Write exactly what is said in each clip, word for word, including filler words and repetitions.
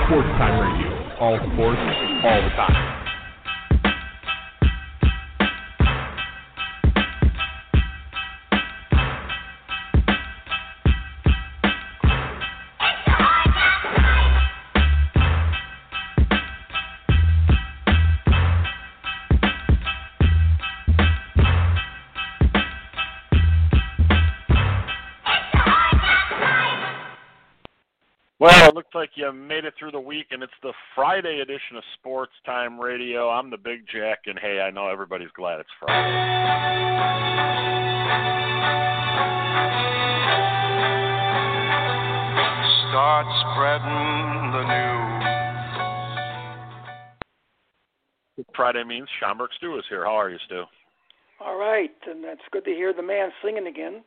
Sports Time Radio. All sports, all the time. Well, it looked like you made it through the week, and it's the Friday edition of Sports Time Radio. I'm the Big Jack, and hey, I know everybody's glad it's Friday. Start spreading the news. Friday means Schaumburg Stu is here. How are you, Stu? All right, and it's good to hear the man singing again.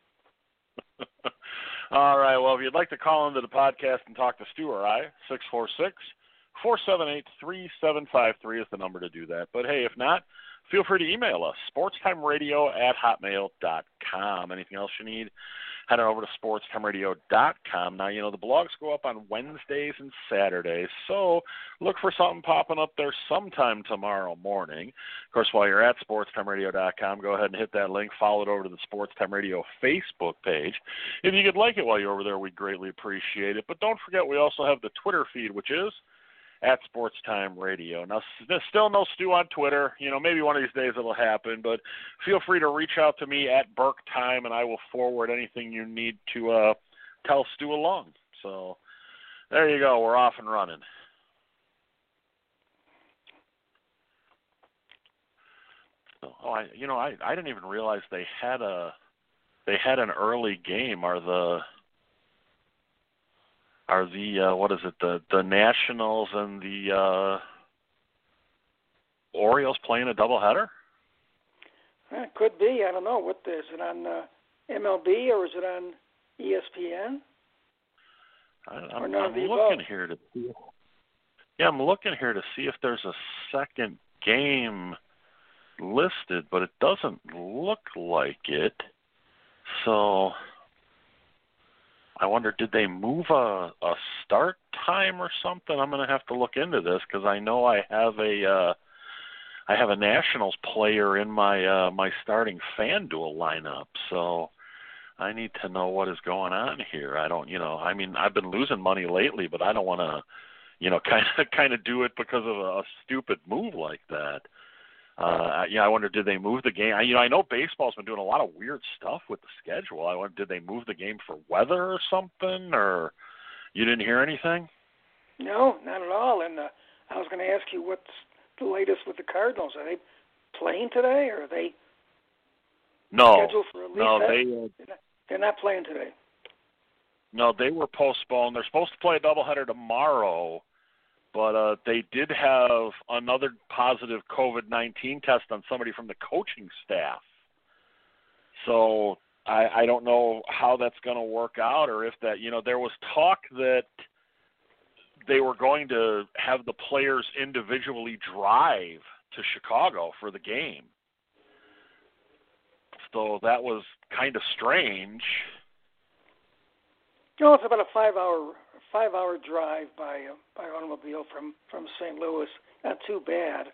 All right, well, if you'd like to call into the podcast and talk to Stu or I, six four six, four seven eight, three seven five three is the number to do that. But, hey, if not, feel free to email us, sportstimeradio at hotmail dot com. Anything else you need, head on over to sportstimeradio dot com. Now, you know, the blogs go up on Wednesdays and Saturdays, so look for something popping up there sometime tomorrow morning. Of course, while you're at sportstimeradio dot com, go ahead and hit that link, follow it over to the Sports Time Radio Facebook page. If you could like it while you're over there, we'd greatly appreciate it. But don't forget, we also have the Twitter feed, which is at Sports Time Radio. Now, still no Stu on Twitter. You know, maybe one of these days it'll happen, but feel free to reach out to me at Burke Time, and I will forward anything you need to uh, tell Stu along. So there you go. We're off and running. So, oh, I, you know, I, I didn't even realize they had a they had an early game. Are the Are the, uh, what is it, the, the Nationals and the uh, Orioles playing a doubleheader? It could be. I don't know. What is it on uh, M L B or is it on E S P N? I, I'm, I'm looking here to see. Yeah, I'm looking here to see if there's a second game listed, but it doesn't look like it. So I wonder, did they move a, a start time or something? I'm going to have to look into this because I know I have a uh, I have a Nationals player in my uh, my starting FanDuel lineup, so I need to know what is going on here. I don't, you know, I mean, I've been losing money lately, but I don't want to, you know, kind of kind of do it because of a, a stupid move like that. Uh, yeah, I wonder, did they move the game? I, you know, I know baseball's been doing a lot of weird stuff with the schedule. I wonder, did they move the game for weather or something, or you didn't hear anything? No, not at all. And uh, I was going to ask you what's the latest with the Cardinals. Are they playing today, or are they no, scheduled for a least? No, that? they, uh, they're, not, they're not playing today. No, they were postponed. They're supposed to play a doubleheader tomorrow, but uh, they did have another positive COVID nineteen test on somebody from the coaching staff. So I, I don't know how that's going to work out, or if that, you know, there was talk that they were going to have the players individually drive to Chicago for the game. So that was kind of strange. No, it's about a five-hour five-hour drive by uh, by automobile from, from Saint Louis. Not too bad.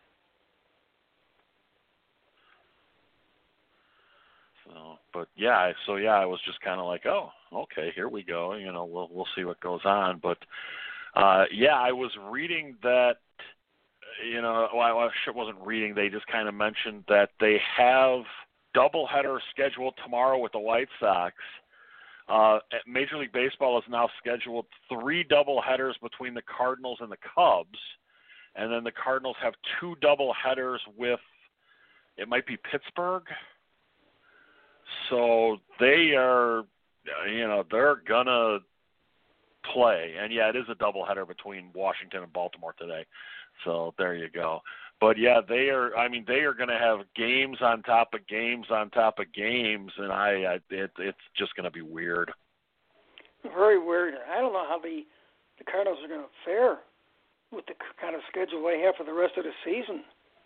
So, but yeah, so yeah, I was just kind of like, oh, okay, here we go. You know, we'll we'll see what goes on. But uh, yeah, I was reading that. You know, well, I wasn't reading. They just kind of mentioned that they have doubleheader scheduled tomorrow with the White Sox. Uh, Major League Baseball has now scheduled three doubleheaders between the Cardinals and the Cubs, and then the Cardinals have two doubleheaders with, it might be Pittsburgh. So they are, you know, they're gonna play, and yeah, it is a doubleheader between Washington and Baltimore today. So there you go. But yeah, they are. I mean, they are going to have games on top of games on top of games, and I, I it, it's just going to be weird. Very weird. I don't know how the the Cardinals are going to fare with the kind of schedule they have for the rest of the season.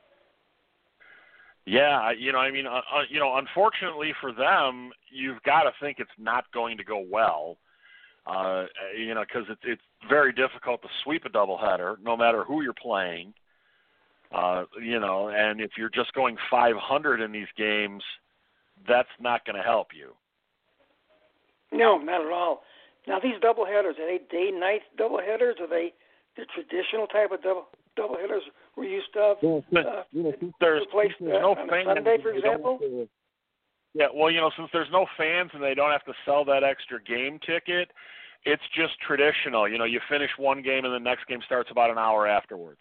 Yeah, you know, I mean, uh, you know, unfortunately for them, you've got to think it's not going to go well. Uh, you know, because it's it's very difficult to sweep a doubleheader, no matter who you're playing. Uh, you know, and if you're just going five hundred in these games, that's not going to help you. No, not at all. Now, these doubleheaders, are they day-night doubleheaders? Are they the traditional type of double doubleheaders we're used to? Have, uh, you know, since there's, replaced, since there's uh, no on a fans, Sunday, for they don't example? have to- Yeah, well, you know, since there's no fans and they don't have to sell that extra game ticket, it's just traditional. You know, you finish one game and the next game starts about an hour afterwards.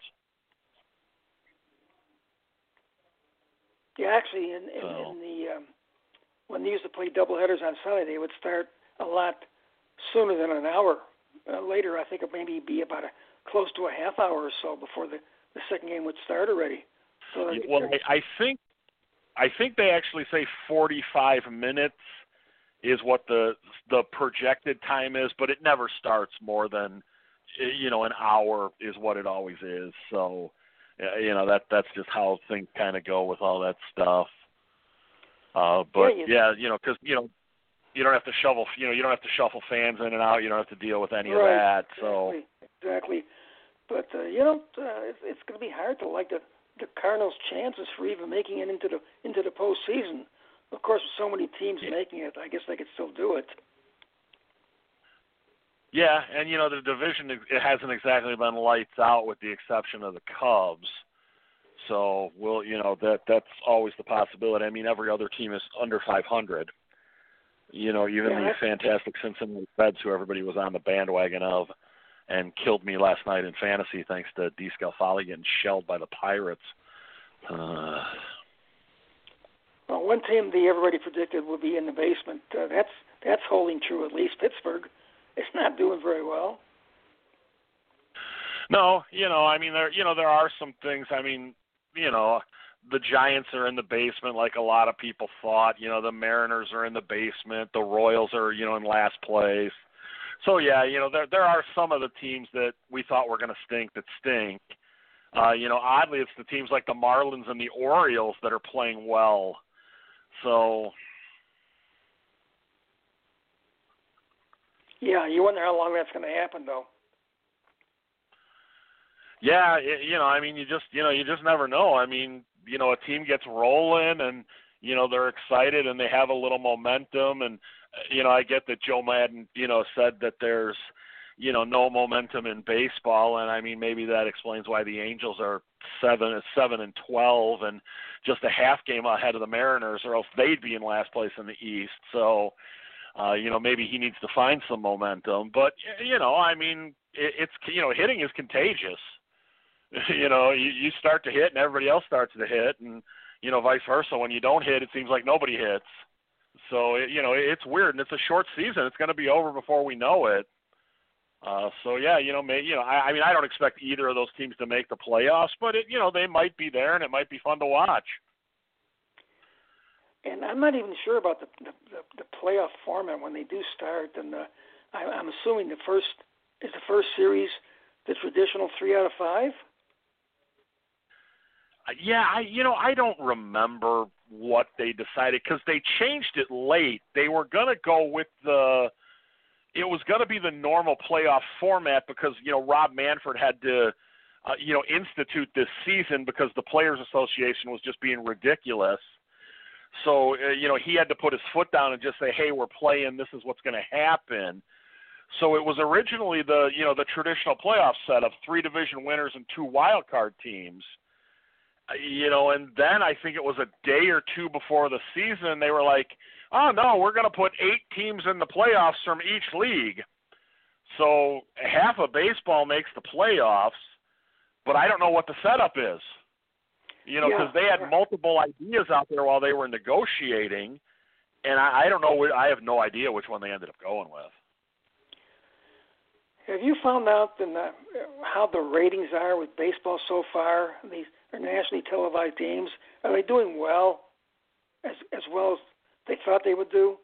Yeah, actually, in, in, So. in the um, when they used to play doubleheaders on Sunday, they would start a lot sooner than an hour uh, later. I think it maybe be about a close to a half hour or so before the, the second game would start already. So Yeah, well, I, I think I think they actually say forty-five minutes is what the the projected time is, but it never starts more than, you know, an hour is what it always is. So, you know, that that's just how things kind of go with all that stuff. Uh, but yeah, you, yeah, you know, because you know, you don't have to shovel, you know, you don't have to shuffle fans in and out. You don't have to deal with any right, of that. So exactly, exactly. But uh, you know, uh, it's, it's going to be hard to like the the Cardinals' chances for even making it into the into the postseason. Of course, with so many teams yeah. making it, I guess they could still do it. Yeah, and you know the division, it hasn't exactly been lights out with the exception of the Cubs. So we'll, you know, that that's always the possibility. I mean, every other team is under five hundred. You know, even yeah, the fantastic Cincinnati Reds, who everybody was on the bandwagon of, and killed me last night in fantasy thanks to D. Scalfali getting shelled by the Pirates. Uh, Well, one team that everybody predicted would be in the basement. Uh, that's that's holding true. At least Pittsburgh, it's not doing very well. No, you know, I mean, there, you know, there are some things. I mean, you know, the Giants are in the basement like a lot of people thought. You know, the Mariners are in the basement. The Royals are, you know, in last place. So yeah, you know, there there are some of the teams that we thought were going to stink that stink. Uh, you know, oddly, it's the teams like the Marlins and the Orioles that are playing well. So. Yeah, you wonder how long that's going to happen, though. Yeah, it, you know, I mean, you just, you know, you just never know. I mean, you know, a team gets rolling and, you know, they're excited and they have a little momentum. And, you know, I get that Joe Madden, you know, said that there's, you know, no momentum in baseball. And I mean, maybe that explains why the Angels are seven, seven and twelve and just a half game ahead of the Mariners, or else they'd be in last place in the East. So, uh, you know, maybe he needs to find some momentum. But, you know, I mean, it, it's, you know, hitting is contagious. You know, you, you start to hit and everybody else starts to hit, and, you know, vice versa. When you don't hit, it seems like nobody hits. So, it, you know, it's weird, and it's a short season. It's going to be over before we know it. Uh, so, yeah, you know, may, you know, I, I mean, I don't expect either of those teams to make the playoffs, but, it, you know, they might be there, and it might be fun to watch. And I'm not even sure about the the, the, the playoff format when they do start. And uh, I, I'm assuming the first is the first series the traditional three out of five. Yeah, I you know I don't remember what they decided because they changed it late. They were gonna go with the it was gonna be the normal playoff format because you know Rob Manfred had to uh, you know institute this season because the Players Association was just being ridiculous. So uh, you know he had to put his foot down and just say, hey, we're playing. This is what's going to happen. So it was originally the you know the traditional playoff setup: three division winners and two wild card teams. You know, and then I think it was a day or two before the season, they were like, oh, no, we're going to put eight teams in the playoffs from each league. So half of baseball makes the playoffs, but I don't know what the setup is. You know, because yeah, they had yeah. multiple ideas out there while they were negotiating, and I, I don't know, I have no idea which one they ended up going with. Have you found out in the, how the ratings are with baseball so far? These are nationally televised games. Are they doing well, as as well as they thought they would do?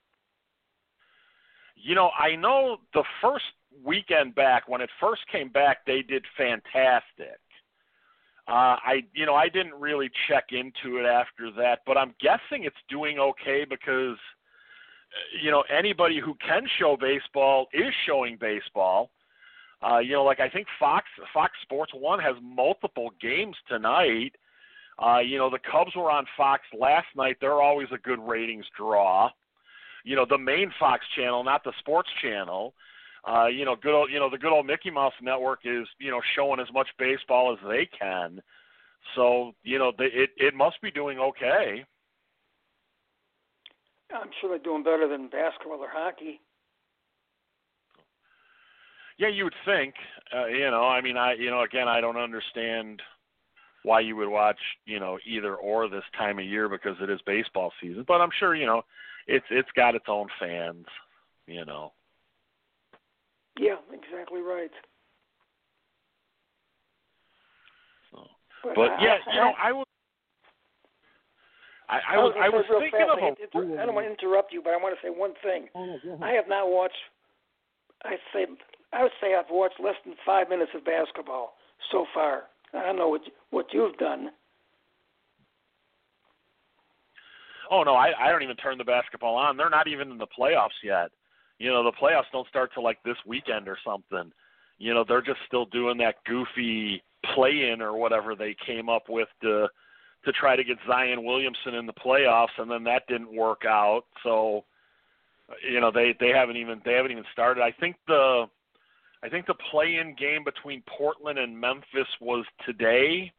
You know, I know the first weekend back, when it first came back, they did fantastic. Uh, I, you know, I didn't really check into it after that, but I'm guessing it's doing okay because, you know, anybody who can show baseball is showing baseball. Uh, you know, like I think Fox Fox Sports One has multiple games tonight. Uh, you know, the Cubs were on Fox last night. They're always a good ratings draw. You know, the main Fox channel, not the sports channel. Uh, you know, good old, you know, the good old Mickey Mouse Network is, you know, showing as much baseball as they can. So, you know, they, it it must be doing okay. I'm sure they're doing better than basketball or hockey. Yeah, you would think. Uh, you know, I mean, I, you know, again, I don't understand why you would watch, you know, either or this time of year because it is baseball season. But I'm sure, you know, it's it's got its own fans, you know. Yeah, exactly right. So, but but I, yeah, I, you know, I was, I, I was, I was thinking fast, of. I, inter- I don't want to interrupt you, but I want to say one thing. Oh, no, I have not watched. I say I would say I've watched less than five minutes of basketball so far. I don't know what what you've done. Oh no, I, I don't even turn the basketball on. They're not even in the playoffs yet. You know, the playoffs don't start till like this weekend or something. You know, they're just still doing that goofy play-in or whatever they came up with to to try to get Zion Williamson in the playoffs, and then that didn't work out. So, you know, they, they haven't even they haven't even started. I think the I think the play-in game between Portland and Memphis was today.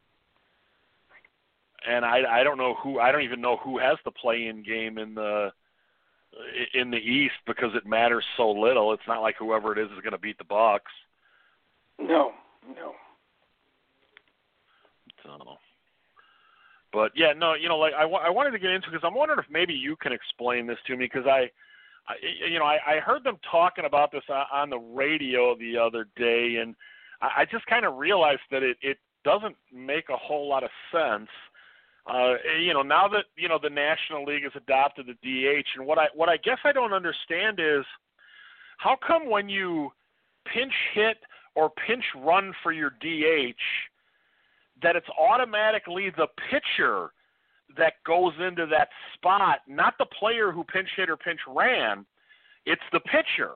And I, I don't know who I don't even know who has the play-in game in the in the East because it matters so little. It's not like whoever it is is going to beat the Bucks. No, no. So, but yeah, no, you know, like I, I wanted to get into because I'm wondering if maybe you can explain this to me because I, I, you know, I, I heard them talking about this on the radio the other day, and I just kind of realized that it, it doesn't make a whole lot of sense. Uh, you know, now that, you know, the National League has adopted the D H, and what I what I guess I don't understand is how come when you pinch hit or pinch run for your D H that it's automatically the pitcher that goes into that spot, not the player who pinch hit or pinch ran, it's the pitcher.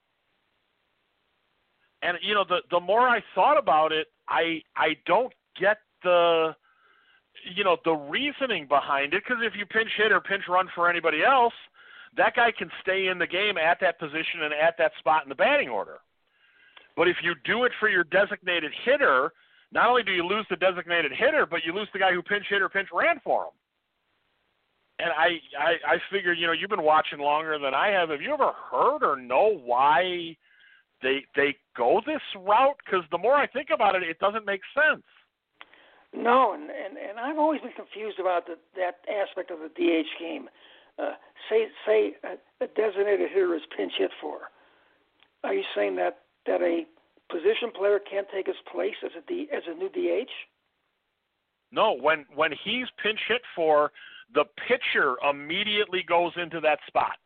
And, you know, the, the more I thought about it, I I don't get the, you know, the reasoning behind it, because if you pinch hit or pinch run for anybody else, that guy can stay in the game at that position and at that spot in the batting order. But if you do it for your designated hitter, not only do you lose the designated hitter, but you lose the guy who pinch hit or pinch ran for him. And I, I, I figure, you know, you've been watching longer than I have. Have you ever heard or know why they they go this route? Because the more I think about it, it doesn't make sense. No, and, and, and I've always been confused about the, that aspect of the D H game. Uh, say say a, a designated hitter is pinch hit for. Are you saying that, that a position player can't take his place as a D, as a new D H? No, when when he's pinch hit for, the pitcher immediately goes into that spot.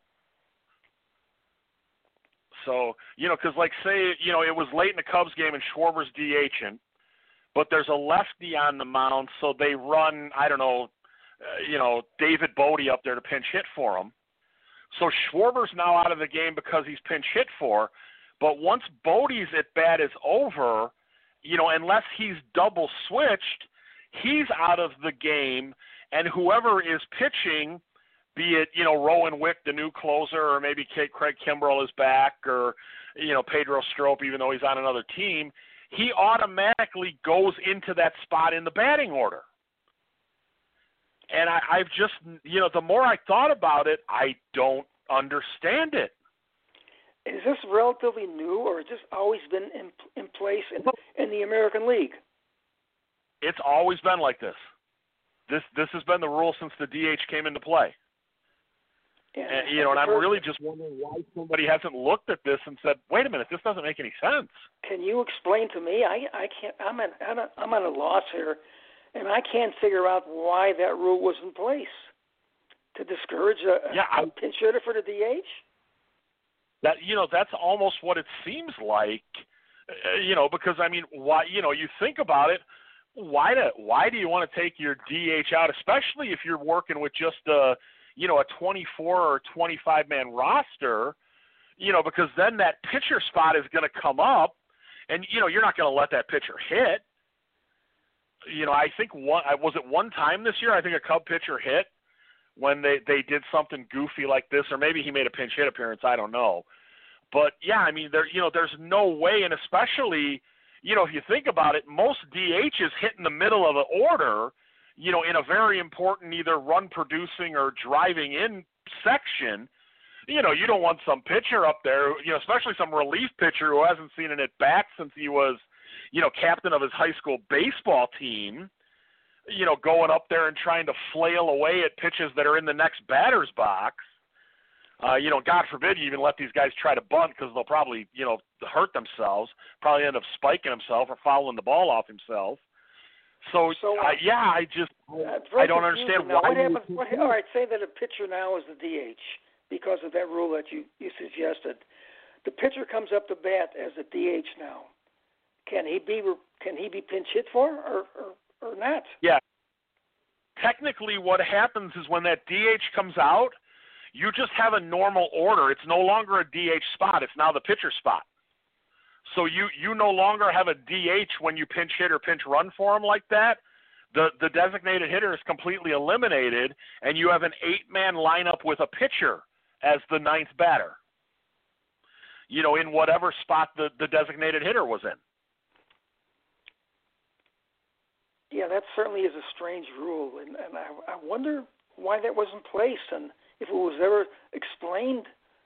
So, you know, because like say, you know, it was late in the Cubs game and Schwarber's DHing, but there's a lefty on the mound, so they run, I don't know, uh, you know, David Bodie up there to pinch hit for him. So Schwarber's now out of the game because he's pinch hit for, but once Bodie's at bat is over, you know, unless he's double switched, he's out of the game, and whoever is pitching, be it, you know, Rowan Wick, the new closer, or maybe Craig Kimbrell is back, or, you know, Pedro Strop, even though he's on another team, he automatically goes into that spot in the batting order. And I, I've just, you know, the more I thought about it, I don't understand it. Is this relatively new, or has this always been in, in place in, in the American League? It's always been like this. This this has been the rule since the D H came into play. And, and you know, and I'm really just wondering why somebody hasn't looked at this and said, "Wait a minute, this doesn't make any sense." Can you explain to me? I I can't. I'm at I'm at a loss here, and I can't figure out why that rule was in place to discourage a, yeah, I, a pinch hitter for the D H. That you know, that's almost what it seems like. Uh, you know, because I mean, why? You know, you think about it. Why do why do you want to take your D H out, especially if you're working with just a you know, a twenty-four or twenty-five man roster, you know, because then that pitcher spot is going to come up, and, you know, you're not going to let that pitcher hit. You know, I think one, was it one time this year, I think a Cub pitcher hit when they, they did something goofy like this, or maybe he made a pinch hit appearance, I don't know. But, yeah, I mean, there, you know, there's no way, and especially, you know, if you think about it, most D Hs hit in the middle of the order, you know, in a very important either run-producing or driving-in section. You know, you don't want some pitcher up there, you know, especially some relief pitcher who hasn't seen an at-bat since he was, you know, captain of his high school baseball team, you know, going up there and trying to flail away at pitches that are in the next batter's box. Uh, you know, God forbid you even let these guys try to bunt because they'll probably, you know, hurt themselves, probably end up spiking himself or fouling the ball off himself. So, so uh, yeah, I just I don't understand now, why. What happens? What, all right, say that a pitcher now is the D H because of that rule that you, you suggested. The pitcher comes up to bat as a D H now. Can he be can he be pinch hit for or, or, or not? Yeah. Technically, what happens is when that D H comes out, you just have a normal order. It's no longer a D H spot. It's now the pitcher spot. So you, you no longer have a D H when you pinch hit or pinch run for him like that. The the designated hitter is completely eliminated, and you have an eight-man lineup with a pitcher as the ninth batter, you know, in whatever spot the, the designated hitter was in. Yeah, that certainly is a strange rule, and, and I, I wonder why that was in place and if it was ever explained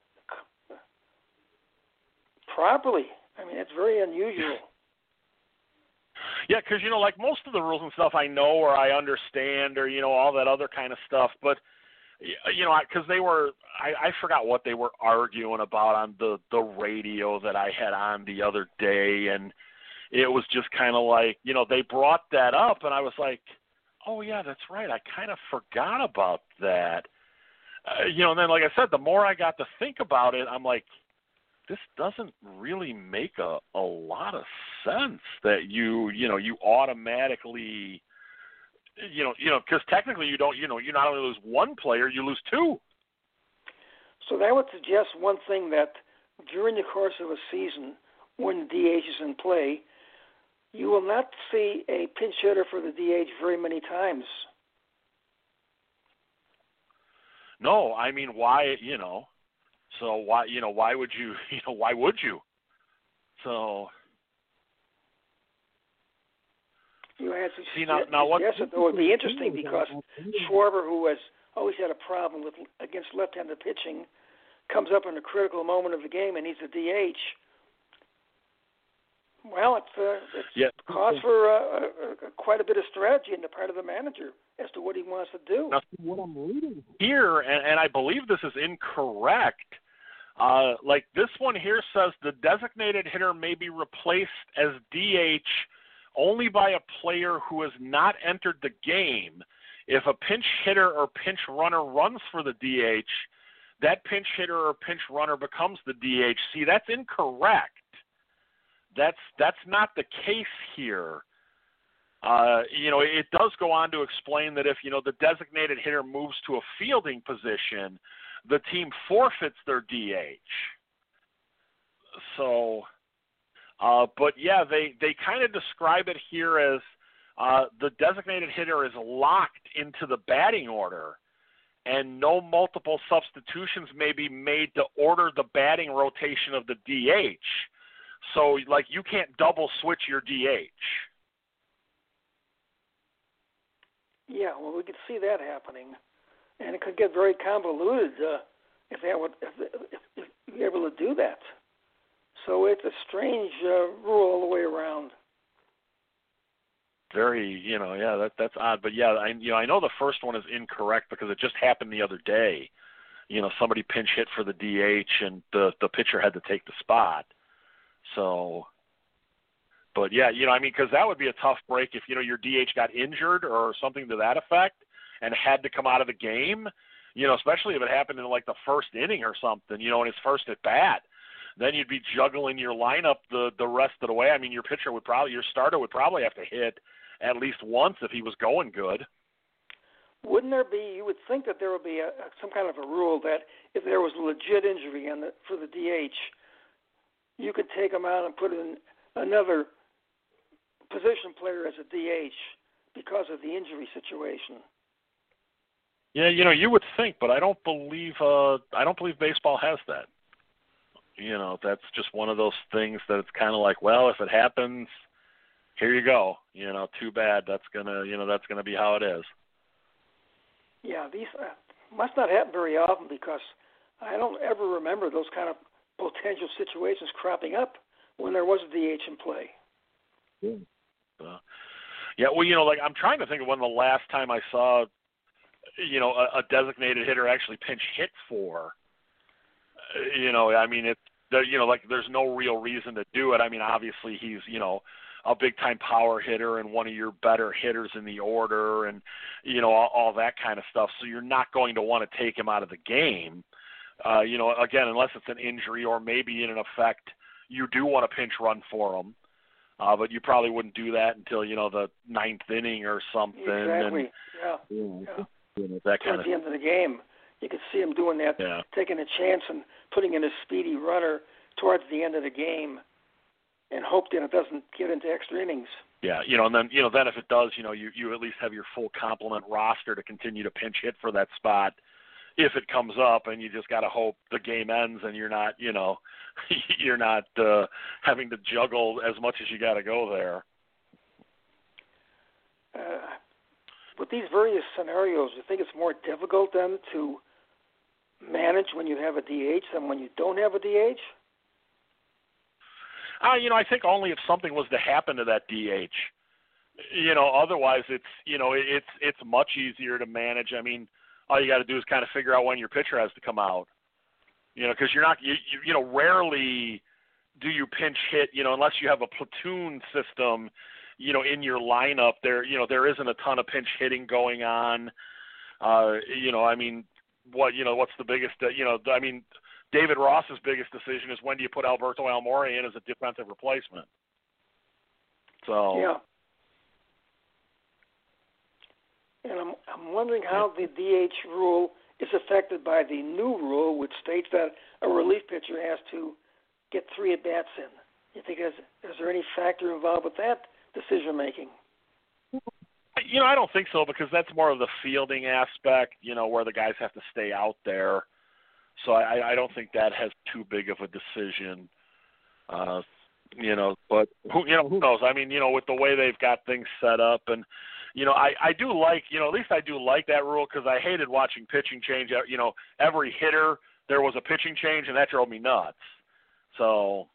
properly. I mean, it's very unusual. Yeah, because, you know, like most of the rules and stuff I know or I understand or, you know, all that other kind of stuff. But, you know, because they were, I, I forgot what they were arguing about on the, the radio that I had on the other day. And it was just kind of like, you know, they brought that up and I was like, oh, yeah, that's right. I kind of forgot about that. Uh, you know, and then, like I said, the more I got to think about it, I'm like, this doesn't really make a, a lot of sense that you, you know, you automatically, you know, you know, because technically you don't, you know, you not only lose one player, you lose two. So that would suggest one thing, that during the course of a season, when the D H is in play, you will not see a pinch hitter for the D H very many times. No, I mean, why, you know, so why, you know, why would you, you know, why would you? So, you had to see now, now what? Yes, it would be interesting because Schwarber, who has always had a problem with against left-handed pitching, comes up in a critical moment of the game and he's a D H. Well, it's, uh, it's yeah. cause for uh, uh, quite a bit of strategy on the part of the manager as to what he wants to do. Now, what I'm reading here, and, and I believe this is incorrect, uh, like this one here says the designated hitter may be replaced as D H only by a player who has not entered the game. If a pinch hitter or pinch runner runs for the D H, that pinch hitter or pinch runner becomes the D H. See, that's incorrect. That's that's not the case here. Uh, you know, it does go on to explain that if, you know, the designated hitter moves to a fielding position, the team forfeits their D H. So, uh, but yeah, they, they kind of describe it here as uh, the designated hitter is locked into the batting order, and no multiple substitutions may be made to order the batting rotation of the D H. So, like, you can't double switch your D H. Yeah, well, we could see that happening, and it could get very convoluted uh, if that would if, if, if you're able to do that. So it's a strange uh, rule all the way around. Very, you know, yeah, that that's odd, but yeah, I you know I know the first one is incorrect because it just happened the other day. You know, somebody pinch hit for the D H, and the the pitcher had to take the spot. So, but yeah, you know, I mean, because that would be a tough break if, you know, your D H got injured or something to that effect and had to come out of the game, you know, especially if it happened in like the first inning or something, you know, in his first at bat, then you'd be juggling your lineup the, the rest of the way. I mean, your pitcher would probably, your starter would probably have to hit at least once if he was going good. wouldn't there be? You would think that there would be a, some kind of a rule that if there was a legit injury in the, for the D H, you could take him out and put in another position player as a D H because of the injury situation. Yeah, you know, you would think, but I don't believe uh, I don't believe baseball has that. You know, that's just one of those things that it's kind of like, well, if it happens, here you go. You know, too bad. That's gonna, you know, that's gonna be how it is. Yeah, these uh, must not happen very often because I don't ever remember those kind of potential situations cropping up when there was a D H in play. Yeah. Uh, yeah, well, you know, like I'm trying to think of when the last time I saw, you know, a, a designated hitter actually pinch hit for. Uh, you know, I mean, it, you know, like there's no real reason to do it. I mean, obviously he's, you know, a big-time power hitter and one of your better hitters in the order and, you know, all, all that kind of stuff. So you're not going to want to take him out of the game. Uh, you know, again, unless it's an injury or maybe in an effect you do want to pinch run for him. Uh, but you probably wouldn't do that until, you know, the ninth inning or something. Exactly, and, yeah. You know, yeah. You know, that kind Towards of, the end of the game, you could see him doing that, yeah. taking a chance and putting in a speedy runner towards the end of the game and hope that it doesn't get into extra innings. Yeah, you know, and then, you know, then if it does, you know, you, you at least have your full complement roster to continue to pinch hit for that spot if it comes up, and you just got to hope the game ends and you're not, you know, you're not uh, having to juggle as much as you got to go there. Uh, with these various scenarios, you think it's more difficult then to manage when you have a D H than when you don't have a D H? Uh, you know, I think only if something was to happen to that D H. You know, otherwise it's, you know, it's it's much easier to manage. I mean, all you got to do is kind of figure out when your pitcher has to come out. You know, because you're not, you, you you know, rarely do you pinch hit, you know, unless you have a platoon system, you know, in your lineup. There, you know, there isn't a ton of pinch hitting going on. Uh, you know, I mean, what, you know, what's the biggest, uh, you know, I mean, David Ross's biggest decision is when do you put Alberto Almora in as a defensive replacement. So yeah. And I'm I'm wondering how the D H rule is affected by the new rule, which states that a relief pitcher has to get three at bats in. You think is is there any factor involved with that decision making? You know, I don't think so, because that's more of the fielding aspect. You know, where the guys have to stay out there. So I, I don't think that has too big of a decision. Uh, you know, but who you know who knows? I mean, you know, with the way they've got things set up, and you know, I, I do like, you know, at least I do like that rule, because I hated watching pitching change. You know, every hitter there was a pitching change, and that drove me nuts. So,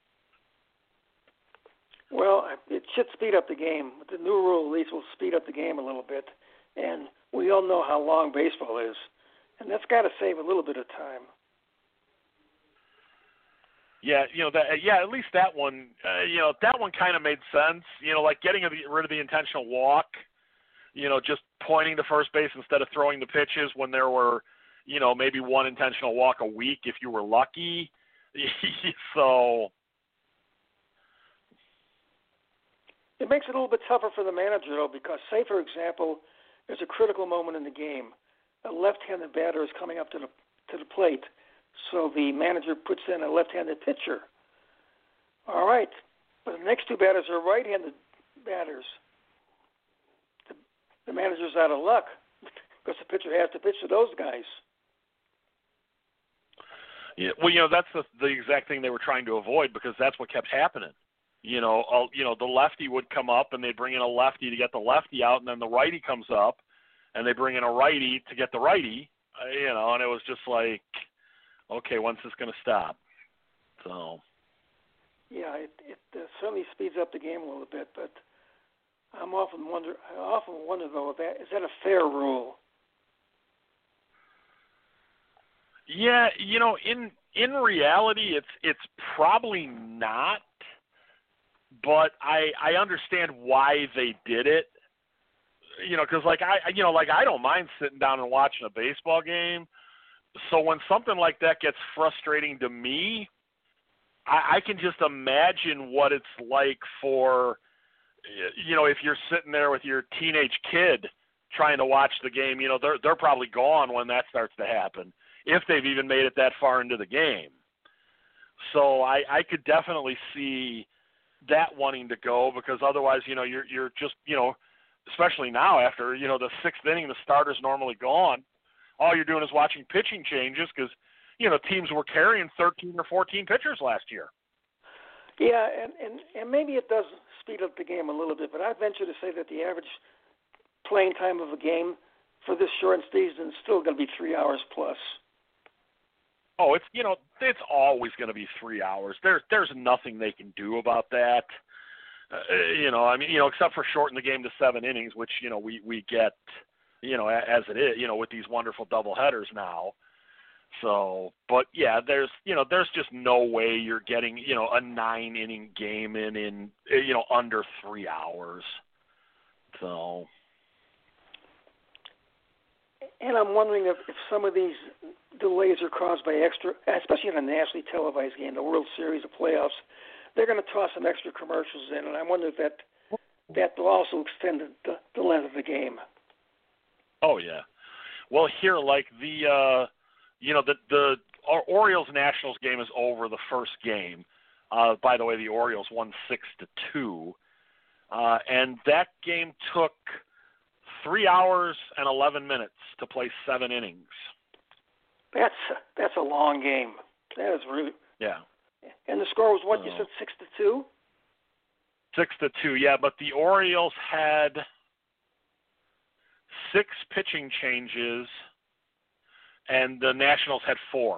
well, it should speed up the game. The new rule at least will speed up the game a little bit, and we all know how long baseball is, and that's got to save a little bit of time. Yeah, you know that. Yeah, at least that one. Uh, you know, that one kind of made sense. You know, like getting rid of the intentional walk. You know, just pointing to first base instead of throwing the pitches when there were, you know, maybe one intentional walk a week if you were lucky. So it makes it a little bit tougher for the manager, though, because, say, for example, there's a critical moment in the game. A left-handed batter is coming up to the to the plate, so the manager puts in a left-handed pitcher. All right, but the next two batters are right-handed batters. The, the manager's out of luck because the pitcher has to pitch to those guys. Yeah, well, you know, that's the, the exact thing they were trying to avoid, because that's what kept happening. You know, all, you know, the lefty would come up and they'd bring in a lefty to get the lefty out, and then the righty comes up and they bring in a righty to get the righty. Uh, you know, and it was just like, okay, when's this going to stop? So. Yeah, it, it uh, certainly speeds up the game a little bit, but I'm often wonder, I often wonder though, if that is that a fair rule? Yeah, you know, in in reality, it's it's probably not, but I I understand why they did it. You know, because like I you know like I don't mind sitting down and watching a baseball game. So when something like that gets frustrating to me, I, I can just imagine what it's like for, you know, if you're sitting there with your teenage kid trying to watch the game, you know, they're they're probably gone when that starts to happen, if they've even made it that far into the game. So I, I could definitely see that wanting to go, because otherwise, you know, you're you're just, you know, especially now after, you know, the sixth inning, the starter's normally gone. All you're doing is watching pitching changes because, you know, teams were carrying thirteen or fourteen pitchers last year. Yeah, and, and, and maybe it does speed up the game a little bit, but I venture to say that the average playing time of a game for this shortened season is still going to be three hours plus. Oh, it's, you know, it's always going to be three hours. There's there's nothing they can do about that. Uh, you know, I mean, you know, except for shorten the game to seven innings, which, you know, we, we get, you know, as it is, you know, with these wonderful doubleheaders now. So, but yeah, there's, you know, there's just no way you're getting, you know, a nine inning game in, in, you know, under three hours. So. And I'm wondering if, if some of these delays are caused by extra, especially in a nationally televised game, the World Series, the playoffs, they're going to toss some extra commercials in, and I wonder if that that will also extend the, the length of the game. Oh yeah, well here, like the, uh, you know, the the Orioles Nationals game is over, the first game. Uh, by the way, the Orioles won six to two, uh, and that game took three hours and eleven minutes to play seven innings. That's that's a long game. That is really. Yeah. And the score was what, so, you said, six to two? Six to two, yeah. But the Orioles had six pitching changes, and the Nationals had four.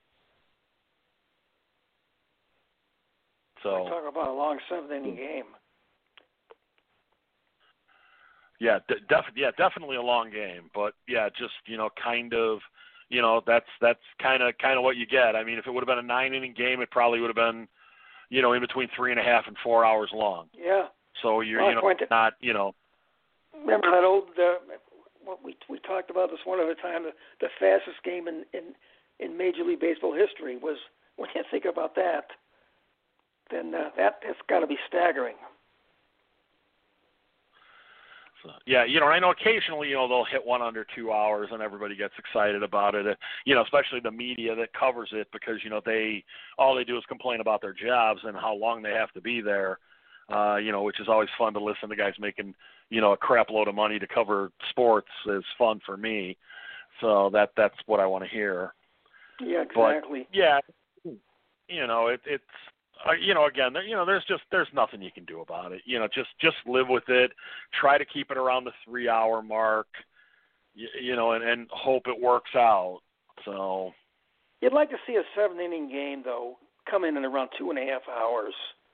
So talk about a long seventh-inning game. Yeah, de- def- yeah, definitely a long game, but yeah, just, you know, kind of, you know, that's that's kind of kind of what you get. I mean, if it would have been a nine-inning game, it probably would have been, you know, in between three and a half and four hours long. Yeah. So you're, well, you know, not, you know. Remember that old, uh, what we we talked about this one other time, the, the fastest game in, in in Major League Baseball history was, when you think about that, then uh, that that's got to be staggering. So, yeah, you know, I know occasionally, you know, they'll hit one under two hours and everybody gets excited about it. You know, especially the media that covers it, because, you know, they all they do is complain about their jobs and how long they have to be there. Uh, you know, which is always fun to listen to guys making, you know, a crap load of money to cover sports is fun for me. So that that's what I want to hear. Yeah, exactly. But, yeah, you know, it, it's. Uh, you know, again, you know, there's just there's nothing you can do about it. You know, just just live with it. Try to keep it around the three-hour mark. You, you know, and, and hope it works out. So. You'd like to see a seven-inning game, though, come in in around two and a half hours.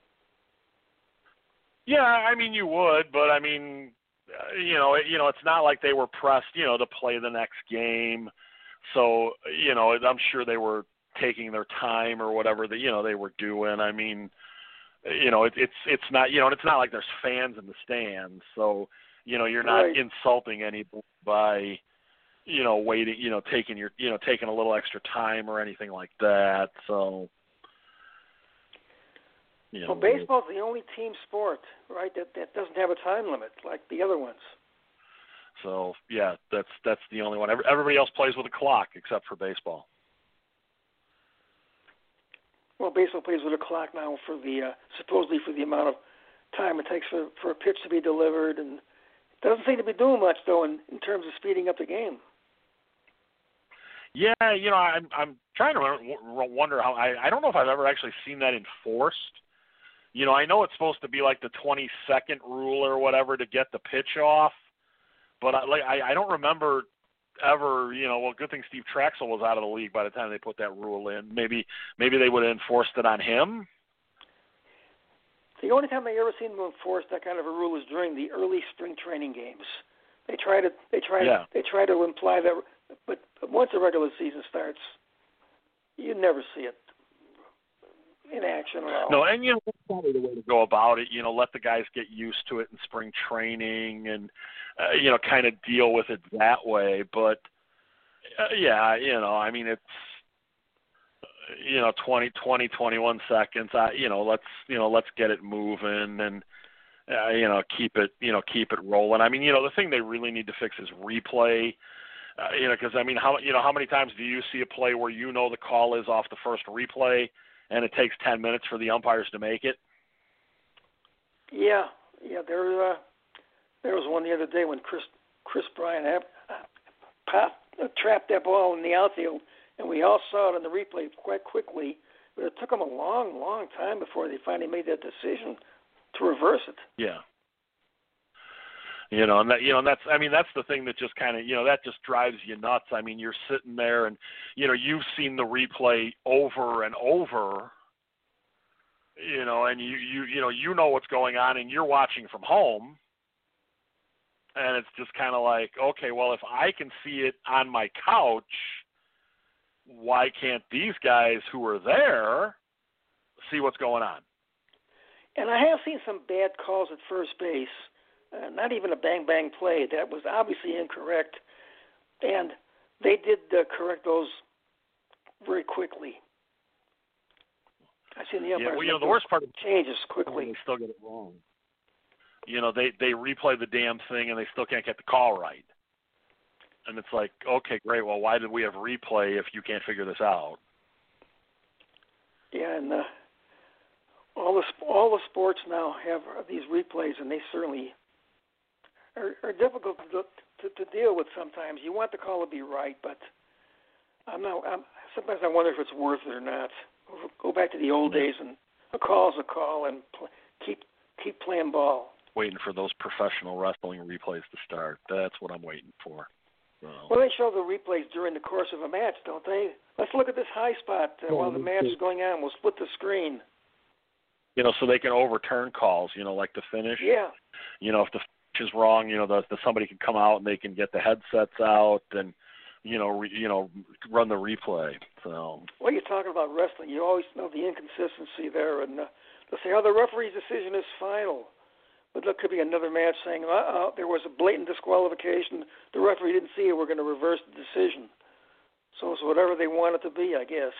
Yeah, I mean, you would, but I mean, uh, you know, it, you know, it's not like they were pressed, you know, to play the next game. So, you know, I'm sure they were taking their time or whatever that, you know, they were doing. I mean, you know, it, it's it's not, you know, and it's not like there's fans in the stands, so, you know, you're not right. insulting anybody by, you know, waiting, you know, taking your, you know, taking a little extra time or anything like that. So, you know, well, baseball's the only team sport, right, that that doesn't have a time limit like the other ones. So yeah, that's that's the only one. Everybody else plays with a clock except for baseball. Well, baseball plays with a clock now for the uh, supposedly for the amount of time it takes for, for a pitch to be delivered, and it doesn't seem to be doing much though in, in terms of speeding up the game. Yeah, you know, I'm I'm trying to wonder how I I don't know if I've ever actually seen that enforced. You know, I know it's supposed to be like the twenty second rule or whatever to get the pitch off, but I, like I, I don't remember ever, you know, well, good thing Steve Traxel was out of the league by the time they put that rule in. Maybe maybe they would have enforced it on him. The only time I ever seen them enforce that kind of a rule is during the early spring training games. They try to they try yeah. to, they try to imply that, but, but once the regular season starts, you never see it in action at all. No, and you know that's probably the way to go about it. You know, let the guys get used to it in spring training, and uh, you know, kind of deal with it that way. But uh, yeah, you know, I mean, it's you know, twenty, twenty, twenty-one seconds. I, you know, let's you know, let's get it moving, and uh, you know, keep it, you know, keep it rolling. I mean, you know, the thing they really need to fix is replay. Uh, you know, because I mean, how you know how many times do you see a play where you know the call is off the first replay, and it takes ten minutes for the umpires to make it? Yeah, yeah. There, uh, there was one the other day when Chris Chris Bryant had, uh, pop, uh, trapped that ball in the outfield, and we all saw it on the replay quite quickly. But it took them a long, long time before they finally made that decision to reverse it. Yeah. You know, and that, you know, and that's, I mean, that's the thing that just kind of, you know, that just drives you nuts. I mean, you're sitting there and, you know, you've seen the replay over and over, you know, and you, you, you know, you know what's going on and you're watching from home. And it's just kind of like, okay, well, if I can see it on my couch, why can't these guys who are there see what's going on? And I have seen some bad calls at first base. Uh, not even a bang-bang play. That was obviously incorrect. And they did uh, correct those very quickly. I've seen the umpires yeah, well, you know, make the worst part of changes quickly. They still get it wrong. You know, they, they replay the damn thing and they still can't get the call right. And it's like, okay, great. Well, why did we have replay if you can't figure this out? Yeah, and uh, all the all the sports now have these replays, and they certainly are, are difficult to, to to deal with. Sometimes you want the call to be right, but I'm not. I'm, sometimes I wonder if it's worth it or not. Go back to the old days, and a call's a call, and pl- keep keep playing ball. Waiting for those professional wrestling replays to start. That's what I'm waiting for. So. Well, they show the replays during the course of a match, don't they? Let's look at this high spot uh, while the match is going on. We'll split the screen. You know, so they can overturn calls, you know, like the finish. Yeah. You know, if the finish is wrong, you know, the, the somebody can come out and they can get the headsets out and, you know, re, you know, run the replay. So. Well, you're talking about wrestling. You always know the inconsistency there. And uh, they'll say, oh, the referee's decision is final. But there could be another match saying, uh-oh, there was a blatant disqualification. The referee didn't see it. We're going to reverse the decision. So it's whatever they want it to be, I guess.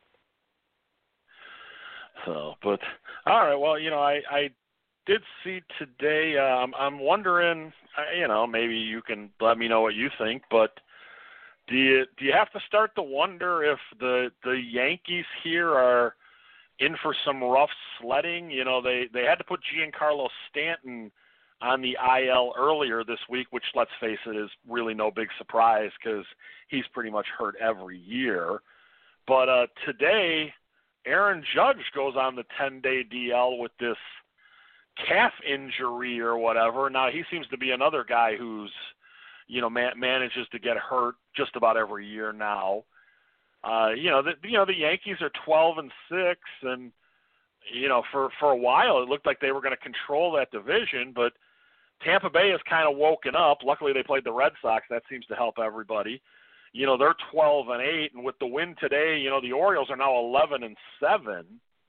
So, but, all right, well, you know, I, I did see today, um, I'm wondering, you know, maybe you can let me know what you think, but do you, do you have to start to wonder if the, the Yankees here are in for some rough sledding? You know, they, they had to put Giancarlo Stanton on the I L earlier this week, which, let's face it, is really no big surprise because he's pretty much hurt every year. But uh, today, Aaron Judge goes on the ten-day D L with this calf injury or whatever. Now, he seems to be another guy who's, you know, man- manages to get hurt just about every year now. Uh, you know, the, you know, the Yankees are twelve and six, and you know, for, for a while it looked like they were going to control that division, but Tampa Bay has kind of woken up. Luckily, they played the Red Sox. That seems to help everybody. You know, they're twelve and eight, and with the win today, you know, the Orioles are now eleven and seven.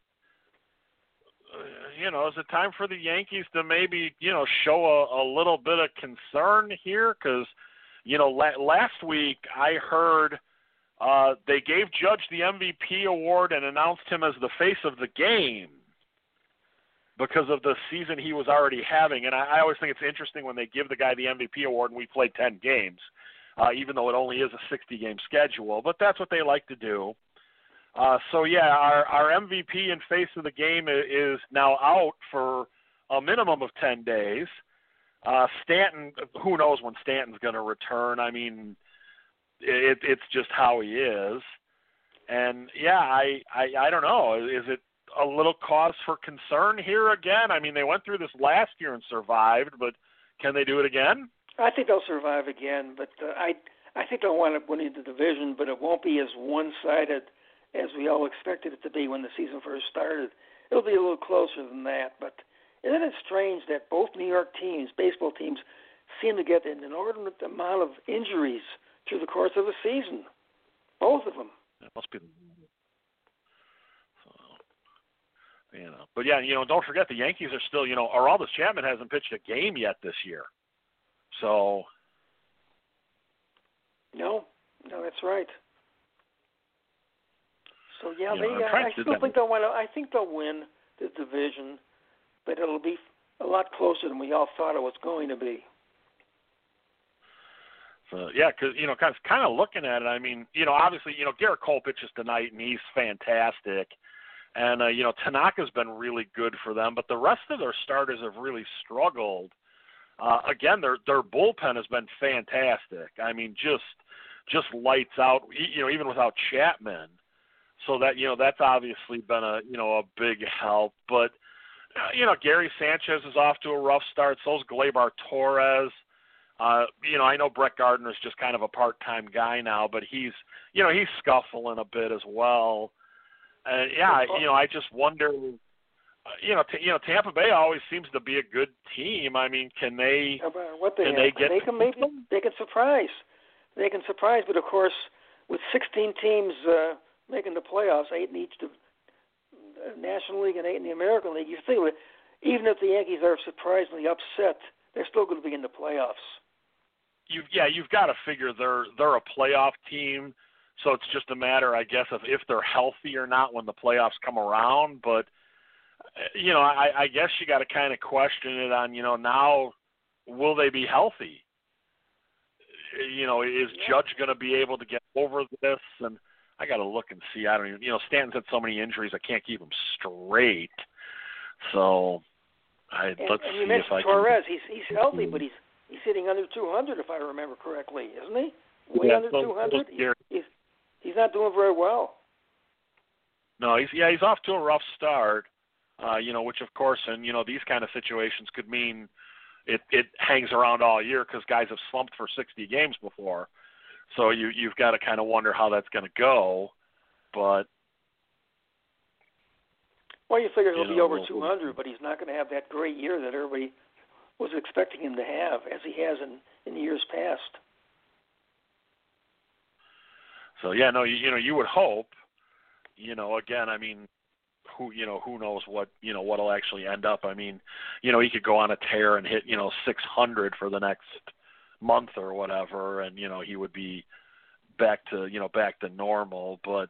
Uh, you know, is it time for the Yankees to maybe, you know, show a, a little bit of concern here? Because, you know, la- last week I heard uh, they gave Judge the M V P award and announced him as the face of the game because of the season he was already having. And I, I always think it's interesting when they give the guy the M V P award and we played ten games. Uh, even though it only is a sixty-game schedule, but that's what they like to do. Uh, so, yeah, our, our M V P and face of the game is now out for a minimum of ten days. Uh, Stanton, who knows when Stanton's going to return. I mean, it, it's just how he is. And, yeah, I, I, I don't know. Is it a little cause for concern here again? I mean, they went through this last year and survived, but can they do it again? I think they'll survive again, but uh, I I think they'll wind up winning the division, but it won't be as one-sided as we all expected it to be when the season first started. It'll be a little closer than that, but isn't it strange that both New York teams, baseball teams, seem to get an inordinate amount of injuries through the course of a season? Both of them. That must be the so, you know. But, yeah, you know, don't forget the Yankees are still, you know, Aroldis Chapman hasn't pitched a game yet this year. So, no, no, that's right. So yeah, you they. know, Uh, I still think they'll win. I think they'll win the division, but it'll be a lot closer than we all thought it was going to be. So, yeah, because, you know, kind of, kind of looking at it, I mean, you know, obviously, you know, Garrett Cole pitches tonight, and he's fantastic. And, uh, you know, Tanaka's been really good for them, but the rest of their starters have really struggled. Uh, again, their their bullpen has been fantastic. I mean, just just lights out, you know, even without Chapman. So that, you know, that's obviously been a, you know, a big help. But, uh, you know, Gary Sanchez is off to a rough start. So's Gleyber Torres. Uh, you know, I know Brett Gardner's just kind of a part-time guy now, but he's, you know, he's scuffling a bit as well. And, yeah, you know, I just wonder, uh, you know, t- you know, Tampa Bay always seems to be a good team. I mean, can they, what they can they get they can maybe they can surprise. They can surprise, but, of course, with sixteen teams uh, making the playoffs, eight in each the National League and eight in the American League, you think even if the Yankees are surprisingly upset, they're still going to be in the playoffs. You've, yeah, you've got to figure they're they're a playoff team, so it's just a matter, I guess, of if they're healthy or not when the playoffs come around. But, you know, I, I guess you got to kind of question it on, you know, now will they be healthy? You know, is Judge going to be able to get over this? And I got to look and see. I don't even, you know, Stanton's had so many injuries, I can't keep him straight. So I, and, let's and see you mentioned if I Torres. can. He's he's healthy, but he's he's hitting under two hundred, if I remember correctly, isn't he? Way Yeah, under so, two hundred. He's, he's he's not doing very well. No, he's yeah, he's off to a rough start. Uh, you know, which of course, and you know, these kind of situations could mean it it hangs around all year because guys have slumped for sixty games before. So you you've got to kind of wonder how that's going to go, but. Well, you figure he'll you be know, over we'll, two hundred, but he's not going to have that great year that everybody was expecting him to have, as he has in, in the years past. So yeah, no, you, you know, you would hope. You know, again, I mean, who you know, who knows what you know what'll actually end up. I mean, you know, he could go on a tear and hit you know six hundred for the next month or whatever, and you know he would be back to you know back to normal, but.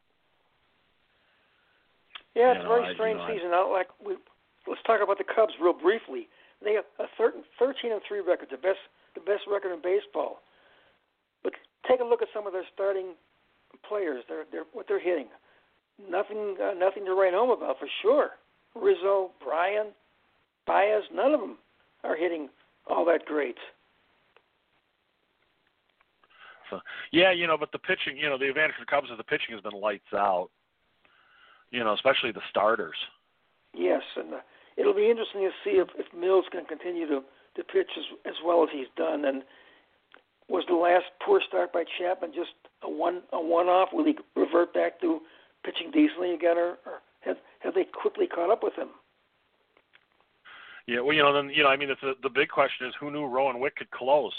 Yeah, it's You a know, very I- strange you know, I- season. I, like we, let's talk about the Cubs real briefly. They have a thirteen and three record, the best the best record in baseball. But take a look at some of their starting players. They're, they're what they're hitting. Nothing uh, nothing to write home about for sure. Rizzo, Bryan, Baez, none of them are hitting all that great. So yeah, you know, but the pitching, you know, the advantage for the Cubs is the pitching has been lights out. You know, especially the starters. Yes, and uh, it'll be interesting to see if, if Mills can continue to, to pitch as, as well as he's done. And was the last poor start by Chapman just a one a one off? Will he revert back to pitching decently again, or, or have have they quickly caught up with him? Yeah, well, you know, then you know, I mean, it's a, the big question is who knew Rowan Wick could close.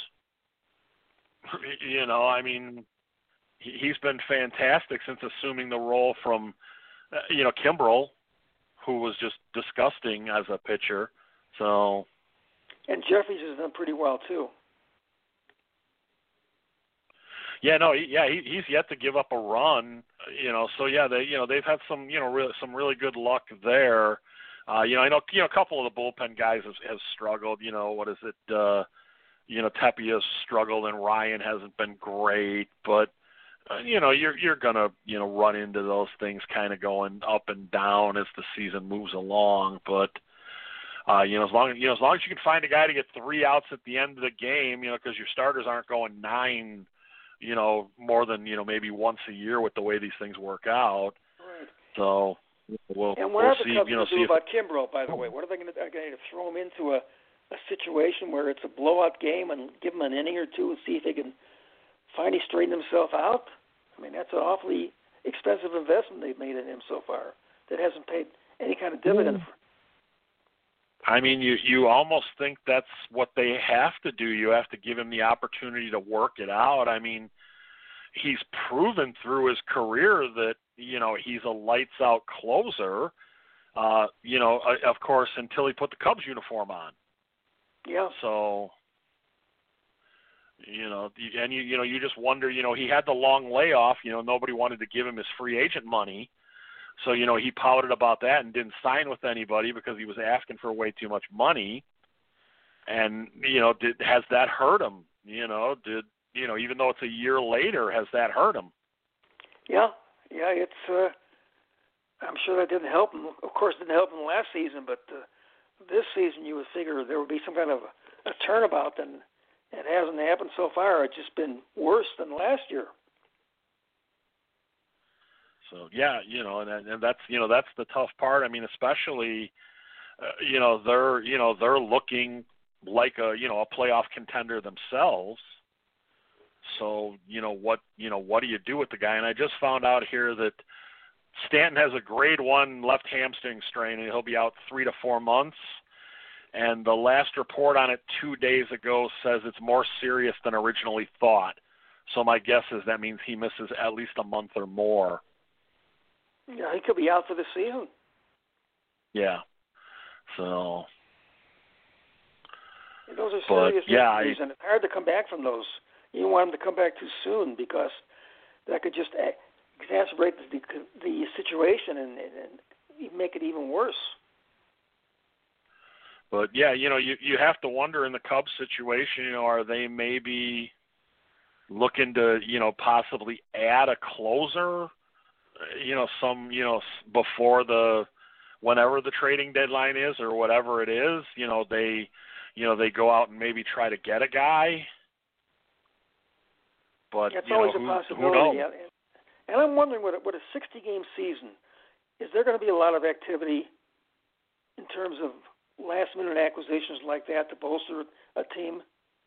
You know, I mean, he, he's been fantastic since assuming the role from. Uh, you know, Kimbrel, who was just disgusting as a pitcher. So, and Jeffries has done pretty well too. Yeah, no, he, yeah, he, he's yet to give up a run. You know, so yeah, they, you know, they've had some, you know, really some really good luck there. Uh, you know, I know, you know, a couple of the bullpen guys have, have struggled. You know, what is it? Uh, you know, Tapia's struggled, and Ryan hasn't been great, but. Uh, you know, you're you're gonna you know run into those things kind of going up and down as the season moves along. But uh, you know, as long as you know as long as you can find a guy to get three outs at the end of the game, you know, because your starters aren't going nine, you know, more than you know maybe once a year with the way these things work out. Right. So we'll and what we'll are the see. Cubs You know, going to see do if, about Kimbrel? By the way, what are they going to, are they going to throw him into a, a situation where it's a blowout game and give him an inning or two and see if they can finally straighten himself out? I mean, that's an awfully expensive investment they've made in him so far that hasn't paid any kind of dividend. Mm. I mean, you you almost think that's what they have to do. You have to give him the opportunity to work it out. I mean, he's proven through his career that, you know, he's a lights-out closer, uh, you know, of course, until he put the Cubs uniform on. Yeah. So... You know, and you you know you just wonder. You know, he had the long layoff. You know, nobody wanted to give him his free agent money, so you know he pouted about that and didn't sign with anybody because he was asking for way too much money. And, you know, did, has that hurt him? You know, did, you know, even though it's a year later, has that hurt him? Yeah, yeah, it's, uh, I'm sure that didn't help him. Of course, it didn't help him last season, but uh, this season you would figure there would be some kind of a, a turnabout, and it hasn't happened so far. It's just been worse than last year. So, yeah, you know, and, and that's, you know, that's the tough part. I mean, especially, uh, you know, they're, you know, they're looking like a, you know, a playoff contender themselves. So, you know, what, you know, what do you do with the guy? And I just found out here that Stanton has a grade one left hamstring strain, and he'll be out three to four months. And the last report on it two days ago says it's more serious than originally thought. So my guess is that means he misses at least a month or more. Yeah, he could be out for the season. Yeah. So. Those are But, serious yeah, injuries, I, and it's hard to come back from those. You don't want him to come back too soon because that could just exacerbate the the situation and, and make it even worse. But, yeah, you know, you, you have to wonder in the Cubs situation, you know, are they maybe looking to, you know, possibly add a closer, you know, some, you know, before the, whenever the trading deadline is or whatever it is, you know, they, you know, they go out and maybe try to get a guy. But, That's you always know, a who, possibility. who knows? And I'm wondering, what a, what a sixty-game season, is there going to be a lot of activity in terms of last-minute acquisitions like that to bolster a team?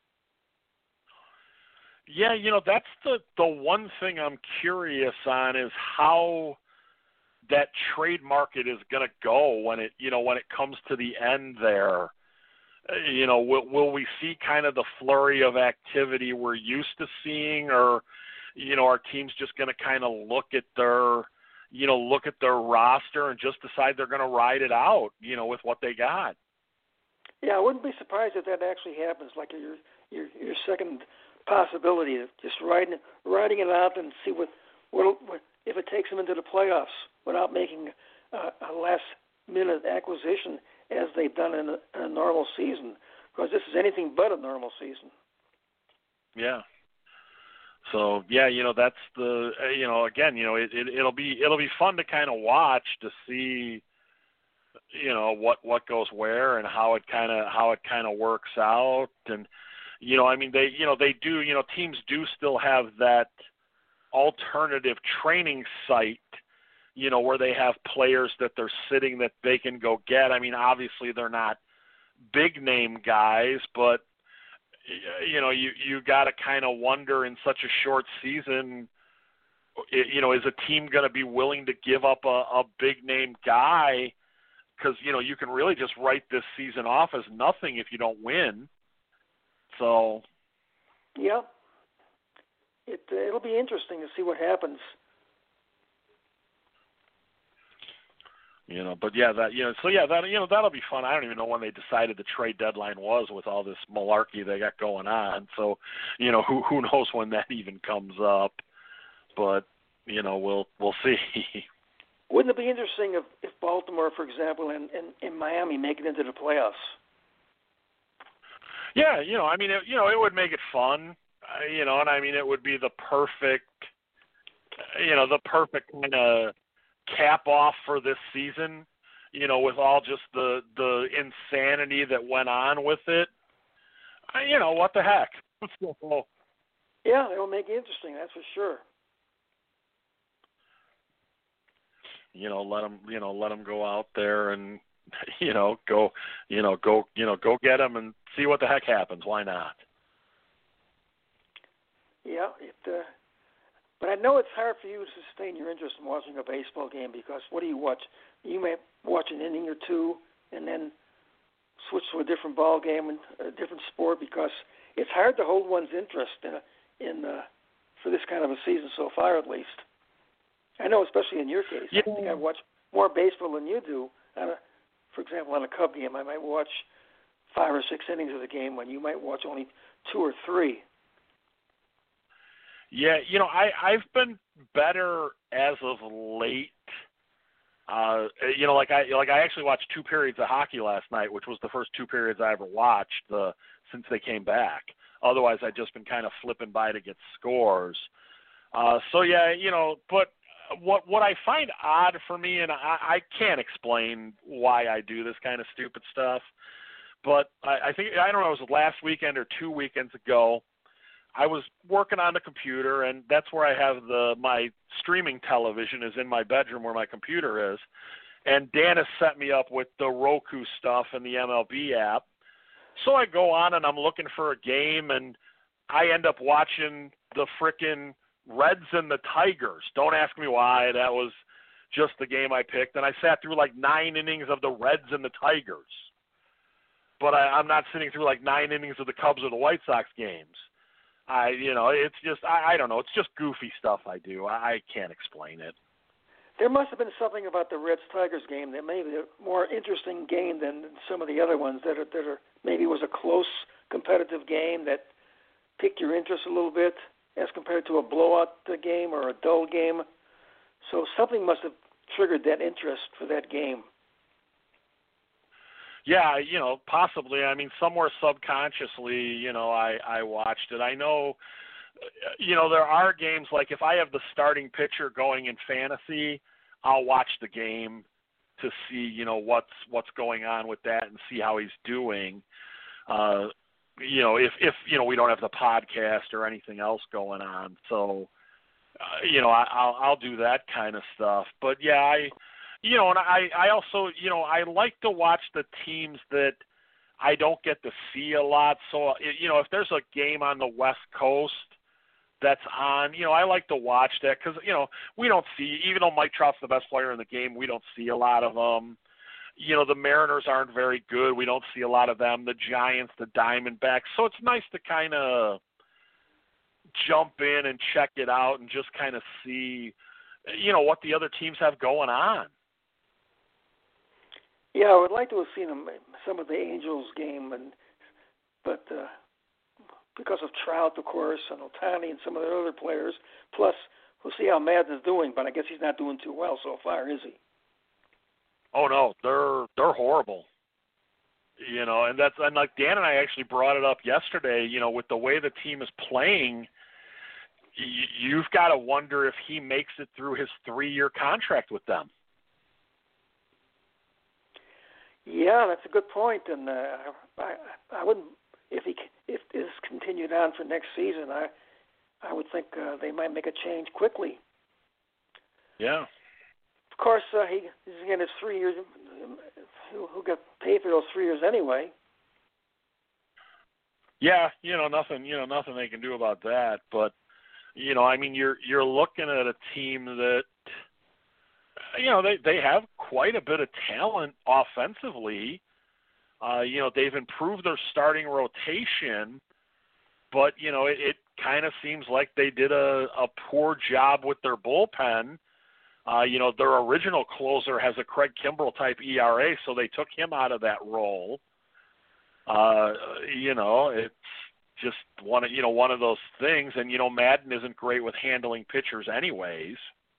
Yeah, you know, that's the, the one thing I'm curious on is how that trade market is going to go when it, you know, when it comes to the end there. Uh, you know, will, will we see kind of the flurry of activity we're used to seeing, or, you know, are teams just going to kind of look at their, you know, look at their roster and just decide they're going to ride it out, you know, with what they got? Yeah, I wouldn't be surprised if that actually happens, like your your your second possibility of just riding riding it out and see what what, what if it takes them into the playoffs without making a, a last minute acquisition as they've done in a, in a normal season, because this is anything but a normal season. Yeah. So yeah, you know, that's the uh, you know, again, you know, it, it it'll be it'll be fun to kind of watch to see, you know, what what goes where and how it kind of how it kind of works out. And you know, I mean, they you know they do you know teams do still have that alternative training site, you know, where they have players that they're sitting that they can go get. I mean, obviously they're not big name guys, but you know, you you got to kind of wonder in such a short season, you know, is a team going to be willing to give up a, a big name guy? Because, you know, you can really just write this season off as nothing if you don't win. So, yeah, it uh, it'll be interesting to see what happens. You know, but yeah, that you know, so yeah, that you know, that'll be fun. I don't even know when they decided the trade deadline was with all this malarkey they got going on. So, you know, who who knows when that even comes up? But you know, we'll we'll see. Wouldn't it be interesting if, if Baltimore, for example, and, and, and Miami make it into the playoffs? Yeah, you know, I mean, it, you know, it would make it fun. Uh, you know, and I mean, it would be the perfect, you know, the perfect kind of cap off for this season, you know, with all just the the insanity that went on with it. Uh, you know, what the heck? Yeah, it'll make it interesting, that's for sure. You know, let them, you know, let them go out there and, you know, go, you know, go, you know, go get them and see what the heck happens. Why not? Yeah, it. Uh, but I know it's hard for you to sustain your interest in watching a baseball game because what do you watch? You may watch an inning or two and then switch to a different ball game and a different sport because it's hard to hold one's interest in, in uh, for this kind of a season so far, at least. I know, especially in your case. Yeah. I think I watch more baseball than you do. On a, for example, on a Cub game, I might watch five or six innings of the game when you might watch only two or three. Yeah, you know, I, I've been better as of late Uh, you know, like I like I actually watched two periods of hockey last night, which was the first two periods I ever watched uh, since they came back. Otherwise, I'd just been kind of flipping by to get scores. Uh, so yeah, you know, but what what I find odd for me, and I, I can't explain why I do this kind of stupid stuff, but I, I think I don't know, it was last weekend or two weekends ago. I was working on the computer, and that's where I have the my streaming television is in my bedroom where my computer is. And Dan has set me up with the Roku stuff and the M L B app. So I go on and I'm looking for a game, and I end up watching the frickin' Reds and the Tigers. Don't ask me why. That was just the game I picked. And I sat through like nine innings of the Reds and the Tigers. But I, I'm not sitting through like nine innings of the Cubs or the White Sox games. I, you know, it's just, I, I don't know. It's just goofy stuff I do. I, I can't explain it. There must have been something about the Reds-Tigers game that made it a more interesting game than some of the other ones that are, that are maybe was a close competitive game that piqued your interest a little bit as compared to a blowout game or a dull game. So something must have triggered that interest for that game. Yeah, you know, possibly. I mean, somewhere subconsciously, you know, I, I watched it. I know, you know, there are games like if I have the starting pitcher going in fantasy, I'll watch the game to see, you know, what's what's going on with that and see how he's doing. Uh, you know, if, if, you know, we don't have the podcast or anything else going on. So, uh, you know, I, I'll, I'll do that kind of stuff. But, yeah, I – You know, and I, I also, you know, I like to watch the teams that I don't get to see a lot. So, you know, if there's a game on the West Coast that's on, you know, I like to watch that because, you know, we don't see, even though Mike Trout's the best player in the game, we don't see a lot of them. You know, the Mariners aren't very good. We don't see a lot of them. The Giants, the Diamondbacks. So it's nice to kind of jump in and check it out and just kind of see, you know, what the other teams have going on. Yeah, I would like to have seen them, some of the Angels game, and but uh, because of Trout, of course, and Ohtani and some of the other players, plus we'll see how Madden's doing, but I guess he's not doing too well so far, is he? Oh no, they're they're horrible. You know, and that's and like Dan and I actually brought it up yesterday. You know, with the way the team is playing, y- you've got to wonder if he makes it through his three-year contract with them. Yeah, that's a good point, and uh, I, I wouldn't if he if this continued on for next season. I I would think uh, they might make a change quickly. Yeah. Of course, uh, he, he's again his three years. Who, who got paid for those three years anyway? Yeah, you know nothing. You know nothing they can do about that. But you know, I mean, you're you're looking at a team that. You know, they, they have quite a bit of talent offensively. Uh, you know, they've improved their starting rotation, but, you know, it, it kind of seems like they did a, a poor job with their bullpen. Uh, you know, their original closer has a Craig Kimbrell-type E R A, so they took him out of that role. Uh, you know, it's just one of, you know, one of those things. And, you know, Madden isn't great with handling pitchers anyways.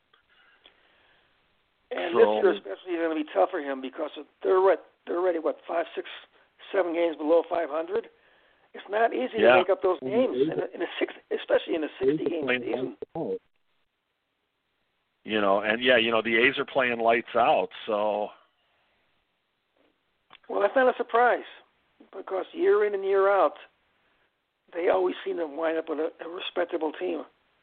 And so, this year especially is going to be tough for him because they're at, they're already, what, five, six, seven games below five hundred? It's not easy yeah. to make up those games, in a, in a six, especially in a sixty-game season. You know, and, yeah, you know, the A's are playing lights out, so. Well, that's not a surprise because year in and year out, they always seem to wind up with a, a respectable team.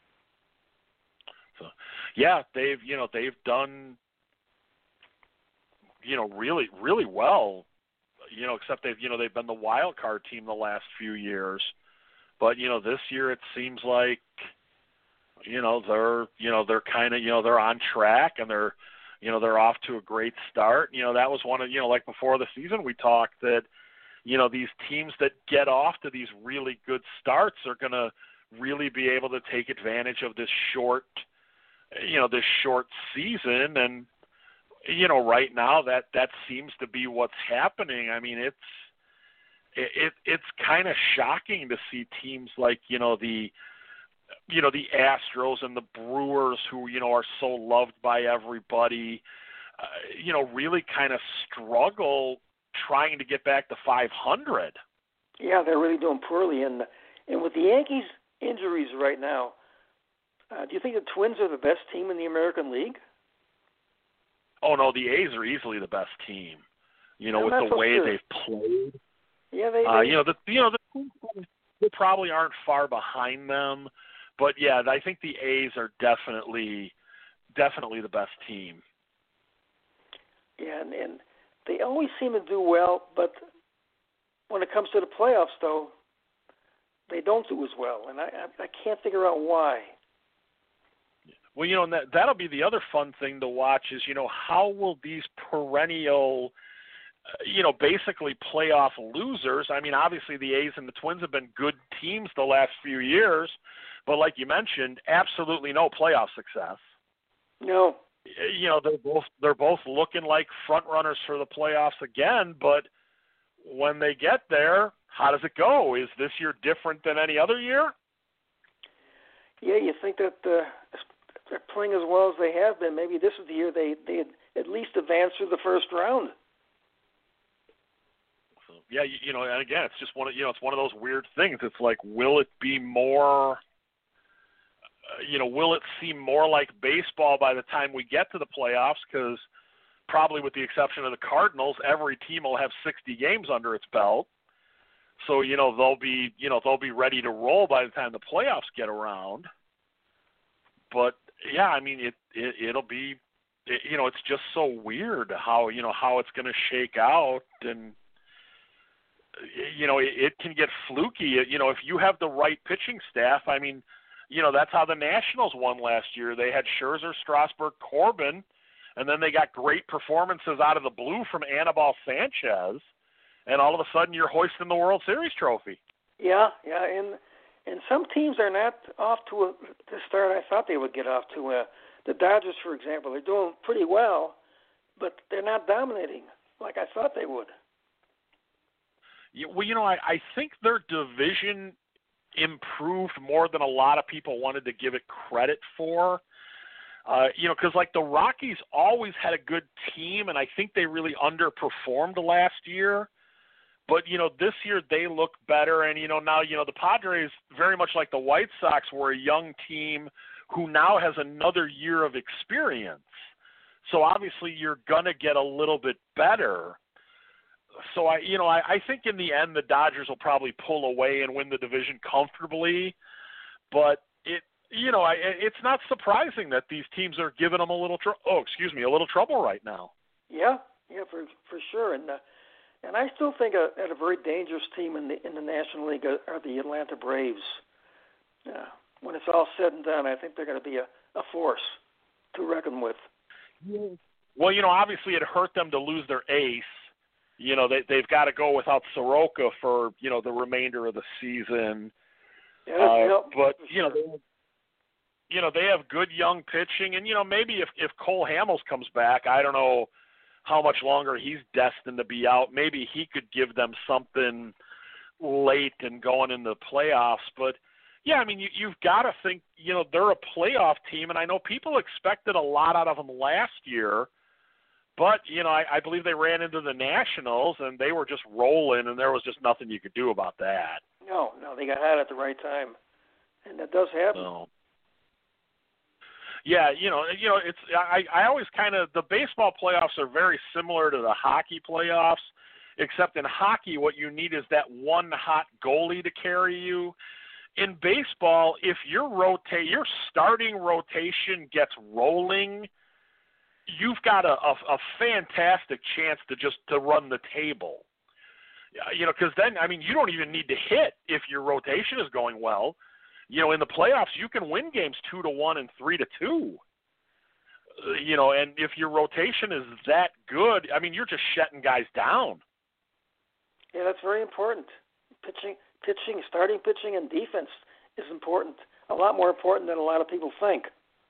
So, yeah, they've, you know, they've done – you know, really, really well, you know, except they've, you know, they've been the wild card team the last few years. But, you know, this year it seems like, you know, they're, you know, they're kind of, you know, they're on track and they're, you know, they're off to a great start. You know, that was one of, you know, like before the season we talked that, you know, these teams that get off to these really good starts are going to really be able to take advantage of this short, you know, this short season. And, you know, right now that, that seems to be what's happening. I mean, it's it, it it's kind of shocking to see teams like, you know, the you know, the Astros and the Brewers who, you know, are so loved by everybody. you know, really kind of struggle trying to get back to five hundred. Yeah, they're really doing poorly. And, and with the Yankees' injuries right now, uh, do you think the Twins are the best team in the American League? Oh, no, the A's are easily the best team, you know, I'm with not the so way sure. they've played. Yeah, they, Uh, they you know, the you know the Twins they probably aren't far behind them, but yeah, I think the A's are definitely definitely the best team. Yeah, and, and they always seem to do well, but when it comes to the playoffs, though, they don't do as well, and I I, I can't figure out why. Well, you know, and that that'll be the other fun thing to watch is, you know, how will these perennial, uh, you know, basically playoff losers. I mean, obviously the A's and the Twins have been good teams the last few years, but like you mentioned, absolutely no playoff success. No. You know, they're both they're both looking like front runners for the playoffs again, but when they get there, how does it go? Is this year different than any other year? Yeah, you think that uh, they're playing as well as they have been. Maybe this is the year they they at least advance through the first round. So, yeah, you, you know, and again, it's just one of you know, it's one of those weird things. It's like, will it be more? Uh, you know, will it seem more like baseball by the time we get to the playoffs? Because probably, with the exception of the Cardinals, every team will have sixty games under its belt. So you know they'll be you know they'll be ready to roll by the time the playoffs get around. But yeah, I mean it, it it'll be it, you know it's just so weird how you know how it's going to shake out, and you know it, it can get fluky. You know if you have the right pitching staff, I mean you know that's how the Nationals won last year. They had Scherzer, Strasburg, Corbin, and then they got great performances out of the blue from Anibal Sanchez. And all of a sudden, you're hoisting the World Series trophy. Yeah, yeah, and and some teams are not off to a, the start I thought they would get off to. Uh, the Dodgers, for example, they're doing pretty well, but they're not dominating like I thought they would. Yeah, well, you know, I, I think their division improved more than a lot of people wanted to give it credit for. Uh, you know, because like the Rockies always had a good team, and I think they really underperformed last year. But, you know, this year they look better. And, you know, now, you know, the Padres, very much like the White Sox, were a young team who now has another year of experience. So, obviously, you're going to get a little bit better. So, I, you know, I, I think in the end the Dodgers will probably pull away and win the division comfortably. But, it, you know, I, it's not surprising that these teams are giving them a little, tr- oh, excuse me, a little trouble right now. Yeah, yeah, for for sure. And, uh, And I still think a, a very dangerous team in the in the National League are the Atlanta Braves. Uh, when it's all said and done, I think they're going to be a, a force to reckon with. Well, you know, obviously it hurt them to lose their ace. You know, they, they've got to go without Soroka for, you know, the remainder of the season. Yeah, uh, no, but, sure. you know, they, you know, they have good young pitching. And, you know, maybe if, if Cole Hamels comes back, I don't know how much longer he's destined to be out. Maybe he could give them something late and going in the playoffs. But, yeah, I mean, you, you've got to think, you know, they're a playoff team, and I know people expected a lot out of them last year. But, you know, I, I believe they ran into the Nationals, and they were just rolling, and there was just nothing you could do about that. No, no, they got hot at the right time, and that does happen. So. Yeah, you know, you know, it's I, I always kind of the baseball playoffs are very similar to the hockey playoffs, except in hockey, what you need is that one hot goalie to carry you. In baseball, if your rotate your starting rotation gets rolling, you've got a, a, a fantastic chance to just to run the table. You know, because then I mean, you don't even need to hit if your rotation is going well. You know, in the playoffs, you can win games two to one and three to two. Uh, you know, and if your rotation is that good, I mean, you're just shutting guys down. Yeah, that's very important. Pitching, pitching, starting pitching, and defense is important. A lot more important than a lot of people think.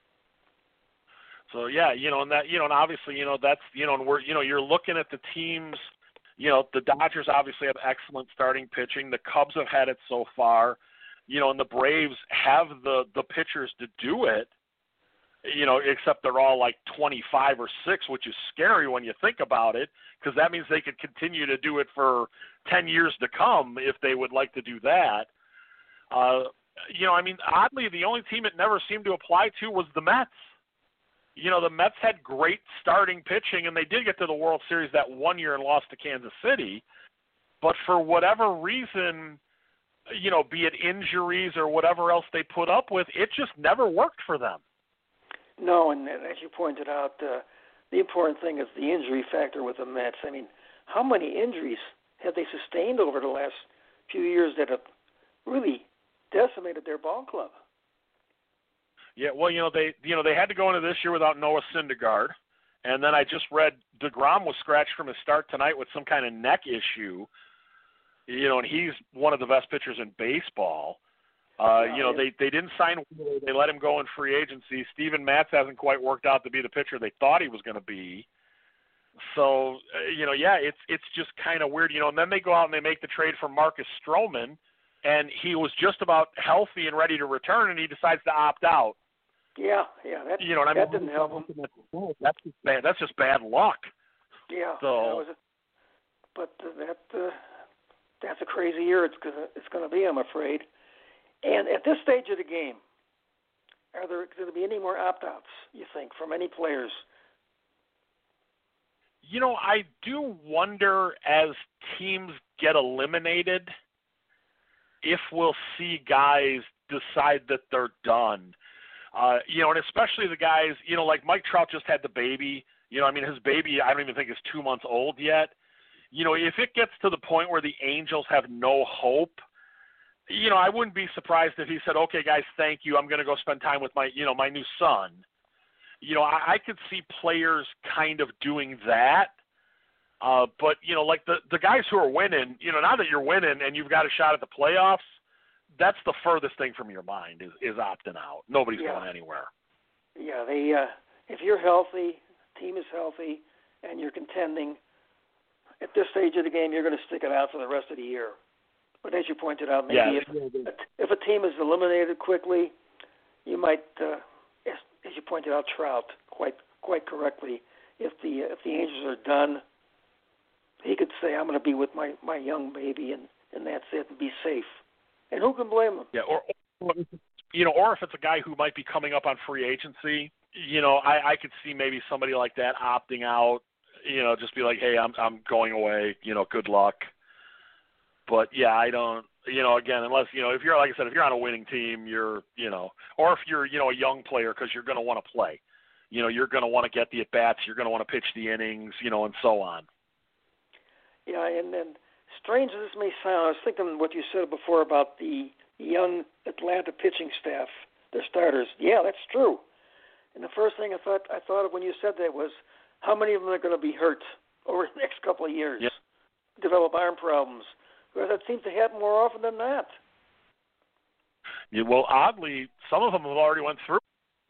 So yeah, you know, and that, you know, and obviously, you know, that's, you know, and we're, you know, you're looking at the teams. You know, the Dodgers obviously have excellent starting pitching. The Cubs have had it so far. You know, and the Braves have the, the pitchers to do it. you know, except they're all like twenty-five or six, which is scary when you think about it, because that means they could continue to do it for ten years to come if they would like to do that. Uh, you know, I mean, oddly, the only team it never seemed to apply to was the Mets. You know, the Mets had great starting pitching, and they did get to the World Series that one year and lost to Kansas City. But for whatever reason, you know, be it injuries or whatever else they put up with, it just never worked for them. No, and as you pointed out, uh, the important thing is the injury factor with the Mets. I mean, how many injuries have they sustained over the last few years that have really decimated their ball club? Yeah, well, you know, they you know they had to go into this year without Noah Syndergaard, and then I just read DeGrom was scratched from his start tonight with some kind of neck issue. You know, and he's one of the best pitchers in baseball. Uh, you know, they, they didn't sign Wheeler. They let him go in free agency. Steven Matz hasn't quite worked out to be the pitcher they thought he was going to be. So, uh, you know, yeah, it's it's just kind of weird. You know, and then they go out and they make the trade for Marcus Stroman, and he was just about healthy and ready to return, and he decides to opt out. Yeah, yeah, that, you know, and that I mean, didn't help him. That's just bad. That's just bad luck. Yeah, so, that was a, but uh, that uh, that's a crazy year. It's gonna it's gonna be, I'm afraid. And at this stage of the game, are there going to be any more opt-outs, you think, from any players? You know, I do wonder as teams get eliminated if we'll see guys decide that they're done. Uh, you know, and especially the guys, you know, like Mike Trout just had the baby. You know, I mean, his baby, I don't even think is two months old yet. You know, if it gets to the point where the Angels have no hope, you know, I wouldn't be surprised if he said, okay, guys, thank you. I'm going to go spend time with my, you know, my new son. You know, I, I could see players kind of doing that. Uh, but, you know, like the, the guys who are winning, you know, now that you're winning and you've got a shot at the playoffs, that's the furthest thing from your mind is, is opting out. Nobody's yeah. going anywhere. Yeah, they, uh, if you're healthy, team is healthy, and you're contending, at this stage of the game, you're going to stick it out for the rest of the year. But as you pointed out, maybe yeah, if, if a team is eliminated quickly, you might, uh, as, as you pointed out, Trout quite quite correctly. If the if the Angels are done, he could say, "I'm going to be with my, my young baby," and, and that's it, and be safe. And who can blame him? Yeah, or, or you know, or if it's a guy who might be coming up on free agency, you know, I, I could see maybe somebody like that opting out. You know, just be like, "Hey, I'm I'm going away. You know, good luck." But, yeah, I don't, you know, again, unless, you know, if you're, like I said, if you're on a winning team, you're, you know, or if you're, you know, a young player because you're going to want to play. You know, you're going to want to get the at-bats, you're going to want to pitch the innings, you know, and so on. Yeah, and then strange as this may sound, I was thinking what you said before about the young Atlanta pitching staff, their starters. Yeah, that's true. And the first thing I thought I thought of when you said that was how many of them are going to be hurt over the next couple of years, yeah. develop arm problems. Because that seems to happen more often than that. Yeah, well, oddly, some of them have already went through.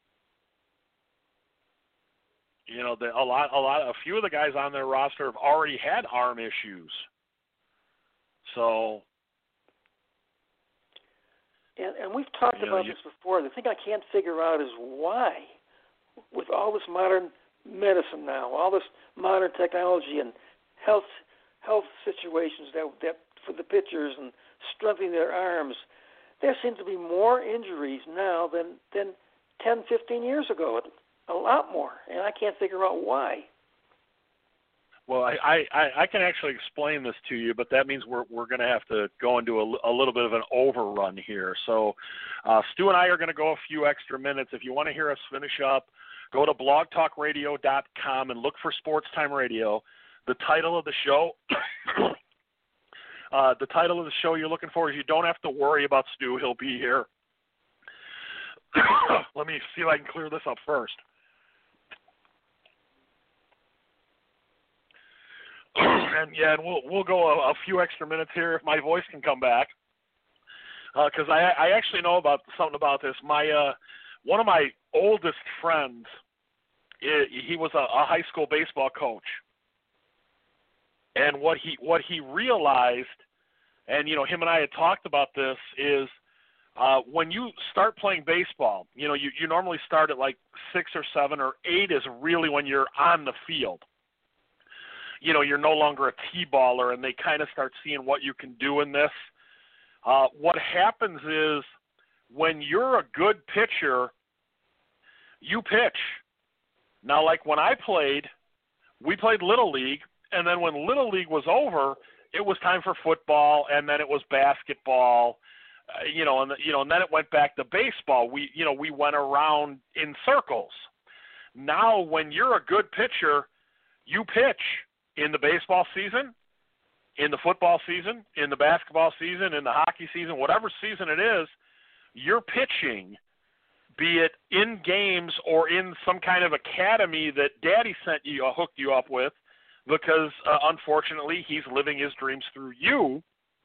You know, the, a lot, a lot, a few of the guys on their roster have already had arm issues. So, and and we've talked you know, about you, this before. The thing I can't figure out is why, with all this modern medicine now, all this modern technology and health health situations that that. for the pitchers and strengthening their arms, there seem to be more injuries now than, than ten, fifteen years ago, a lot more, and I can't figure out why. Well, I, I, I can actually explain this to you, but that means we're we're going to have to go into a, a little bit of an overrun here. So uh, Stu and I are going to go a few extra minutes. If you want to hear us finish up, go to blog talk radio dot com and look for Sports Time Radio. The title of the show... Uh, the title of the show you're looking for is You Don't Have to Worry About Stu. He'll be here. Let me see if I can clear this up first. and yeah, and we'll we'll go a, a few extra minutes here if my voice can come back, because uh, I I actually know about something about this. My uh, one of my oldest friends, it, he was a, a high school baseball coach. And what he what he realized, and you know, him and I had talked about this, is Uh, when you start playing baseball, you know, you, you normally start at like six or seven or eight is really when you're on the field. You know, you're no longer a T-baller, and they kind of start seeing what you can do in this. Uh, what happens is when you're a good pitcher, you pitch. Now, like when I played, we played Little League, and then when Little League was over, it was time for football, and then it was basketball. Uh, you know, and the, you know, and then it went back to baseball. We, you know, we went around in circles. Now, when you're a good pitcher, you pitch in the baseball season, in the football season, in the basketball season, in the hockey season, whatever season it is, you're pitching, be it in games or in some kind of academy that Daddy sent you, uh, hooked you up with, because uh, unfortunately he's living his dreams through you.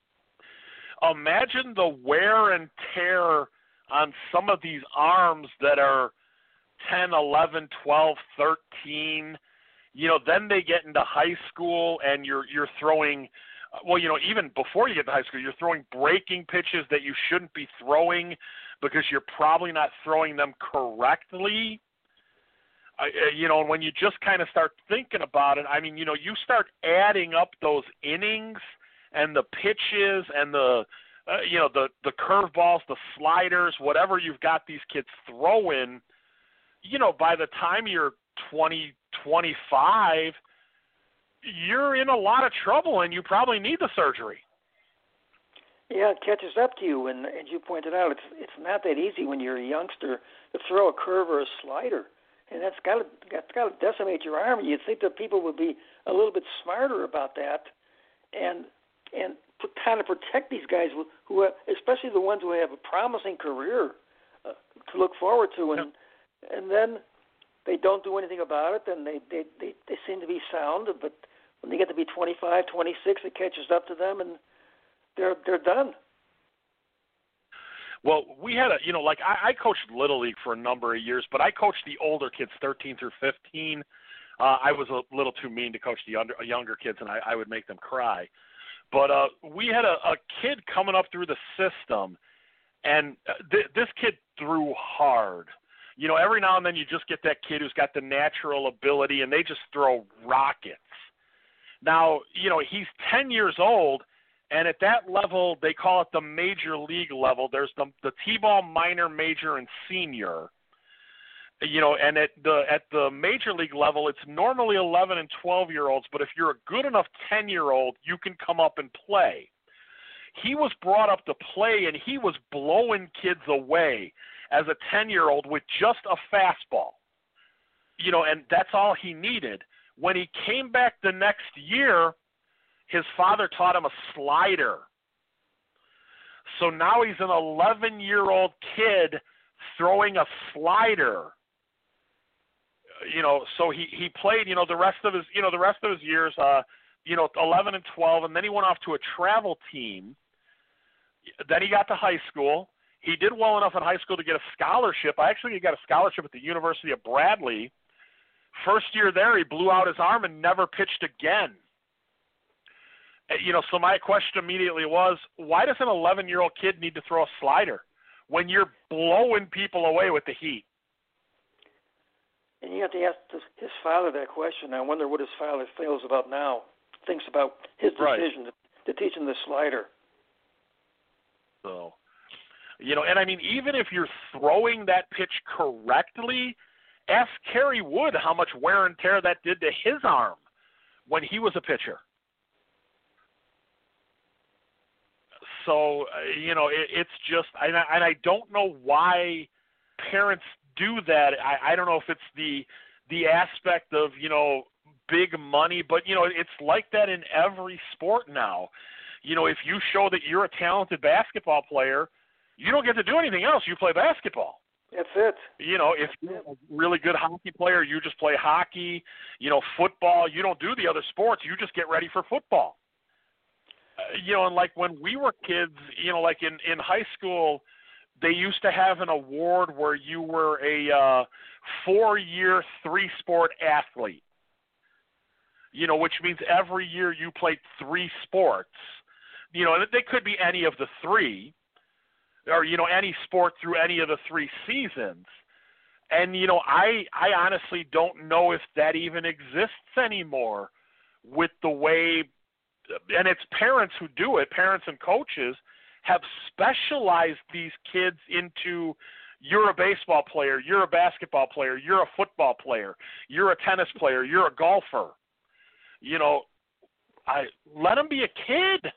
Imagine the wear and tear on some of these arms that are ten, eleven, twelve, thirteen. You know, then they get into high school and you're you're throwing, well, you know, even before you get to high school, you're throwing breaking pitches that you shouldn't be throwing because you're probably not throwing them correctly. Uh, you know, and when you just kind of start thinking about it, I mean, you know, you start adding up those innings and the pitches and the, uh, you know, the, the curveballs, the sliders, whatever you've got these kids throwing, you know, by the time you're twenty, twenty-five, you're in a lot of trouble and you probably need the surgery. Yeah, it catches up to you, and as you pointed out, it's it's not that easy when you're a youngster to throw a curve or a slider, and that's got to that's got to decimate your arm. You'd think that people would be a little bit smarter about that, and and kind of protect these guys who, who have, especially the ones who have a promising career uh, to look forward to, and yep. and then they don't do anything about it, and they, they, they, they seem to be sound, but when they get to be twenty-five, twenty-six, it catches up to them, and they're they're done. Well, we had a, you know, like I, I coached Little League for a number of years, but I coached the older kids, thirteen through fifteen. Uh, I was a little too mean to coach the under, younger kids, and I, I would make them cry. But uh, we had a, a kid coming up through the system, and th- this kid threw hard. You know, every now and then you just get that kid who's got the natural ability, and they just throw rockets. Now, you know, he's ten years old, and at that level, they call it the major league level. There's the, the T-ball minor, major, and senior. You know, and at the at the major league level, it's normally eleven and twelve-year-olds, but if you're a good enough ten-year-old, you can come up and play. He was brought up to play, and he was blowing kids away as a ten-year-old with just a fastball. You know, and that's all he needed. When he came back the next year, his father taught him a slider. So now he's an eleven-year-old kid throwing a slider. You know, so he, he played, you know, the rest of his, you know, the rest of his years, uh, you know, eleven and twelve, and then he went off to a travel team. Then he got to high school. He did well enough in high school to get a scholarship. I actually got a scholarship at the University of Bradley. First year there, he blew out his arm and never pitched again. You know, so my question immediately was, why does an eleven-year-old kid need to throw a slider when you're blowing people away with the heat? And you have to ask his father that question. I wonder what his father feels about now, thinks about his decision right. to, to teach him the slider. So, you know, and I mean, even if you're throwing that pitch correctly, ask Kerry Wood how much wear and tear that did to his arm when he was a pitcher. So, uh, you know, it, it's just, and I, and I don't know why parents do that. I, I don't know if it's the the aspect of, you know, big money, but, you know, it's like that in every sport now. You know, if you show that you're a talented basketball player, you don't get to do anything else. You play basketball. That's it. You know, if you're a really good hockey player, you just play hockey. You know, football, you don't do the other sports. You just get ready for football. Uh, you know, and like when we were kids, you know, like in, in high school, they used to have an award where you were a uh, four-year, three-sport athlete, you know, which means every year you played three sports. You know, and they could be any of the three. or, you know, any sport through any of the three seasons. And, you know, I I honestly don't know if that even exists anymore with the way, and it's parents who do it, parents and coaches have specialized these kids into, you're a baseball player, you're a basketball player, you're a football player, you're a tennis player, you're a golfer. You know, I let them be a kid.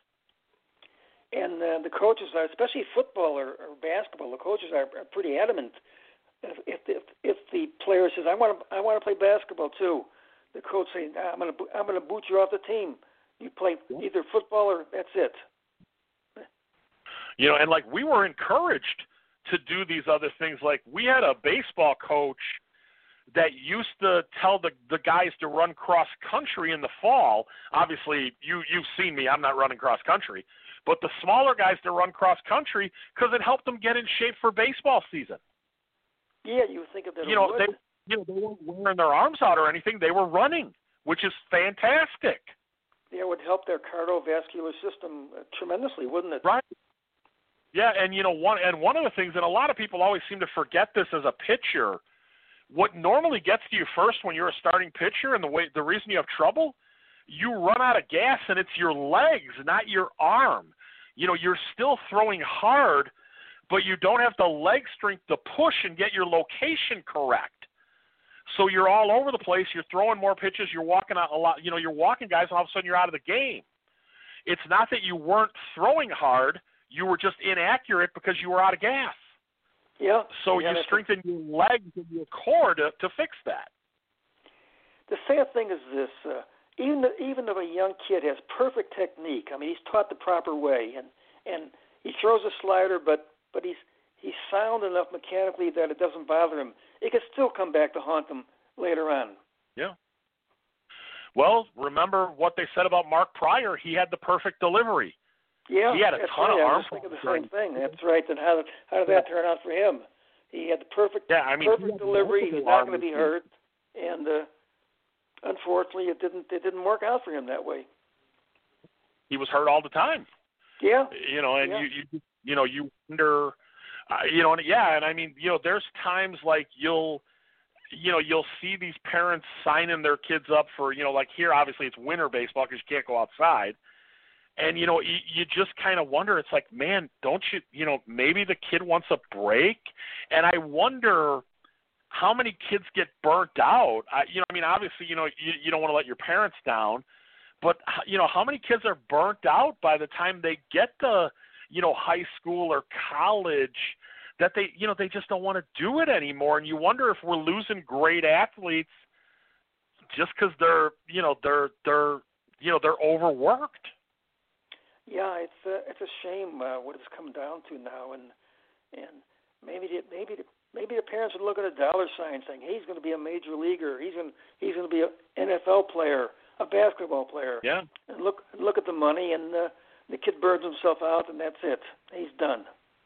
And uh, the coaches are, especially football or, or basketball, the coaches are, are pretty adamant. If, if if if the player says, "I want to I want to play basketball too," the coach says, "I'm going to I'm going to boot you off the team. You play either football or that's it." You know, and like we were encouraged to do these other things. Like we had a baseball coach that used to tell the the guys to run cross country in the fall. Obviously, you you've seen me. I'm not running cross country, but the smaller guys to run cross country because it helped them get in shape for baseball season. Yeah, you think of that. You know, would. they you know they weren't wearing their arms out or anything. They were running, which is fantastic. Yeah, it would help their cardiovascular system tremendously, wouldn't it? Right. Yeah, and you know one and one of the things, and a lot of people always seem to forget this as a pitcher. What normally gets to you first when you're a starting pitcher, and the way the reason you have trouble, you run out of gas, and it's your legs, not your arm. You know, you're still throwing hard, but you don't have the leg strength to push and get your location correct. So you're all over the place. You're throwing more pitches. You're walking out a lot. You know, you're walking guys, and all of a sudden you're out of the game. It's not that you weren't throwing hard. You were just inaccurate because you were out of gas. Yeah. So yeah, you strengthen your legs and your core to, to fix that. The sad thing is this. Uh, even, even if a young kid has perfect technique, I mean, he's taught the proper way, and, and he throws a slider, but but he's he's sound enough mechanically that it doesn't bother him. It can still come back to haunt him later on. Yeah. Well, remember what they said about Mark Pryor. He had the perfect delivery. Yeah, he had a that's ton right. of I arm was thinking the same thing. That's right. Then how did how did that turn out for him? He had the perfect yeah, I mean, perfect delivery. He was not going to be hurt, and uh, unfortunately, it didn't it didn't work out for him that way. He was hurt all the time. Yeah. You know, and yeah. you you you know you wonder, uh, you know, and yeah, and I mean, you know, there's times like you'll. You know, you'll see these parents signing their kids up for, you know, like here, obviously it's winter baseball because you can't go outside. And, you know, you, you just kind of wonder, it's like, man, don't you, you know, maybe the kid wants a break. And I wonder how many kids get burnt out. I, you know, I mean, obviously, you know, you, you don't want to let your parents down. But, you know, how many kids are burnt out by the time they get to, you know, high school or college, that they, you know, they just don't want to do it anymore. And you wonder if we're losing great athletes just because they're, you know, they're, they're, you know, they're overworked. Yeah, it's a, it's a shame uh, what it's come down to now. And, and maybe, the, maybe, the, maybe the parents would look at a dollar sign saying, hey, he's going to be a major leaguer. He's going, he's going to be an N F L player, a basketball player. Yeah. And look, look at the money, and uh, the kid burns himself out, and that's it. He's done.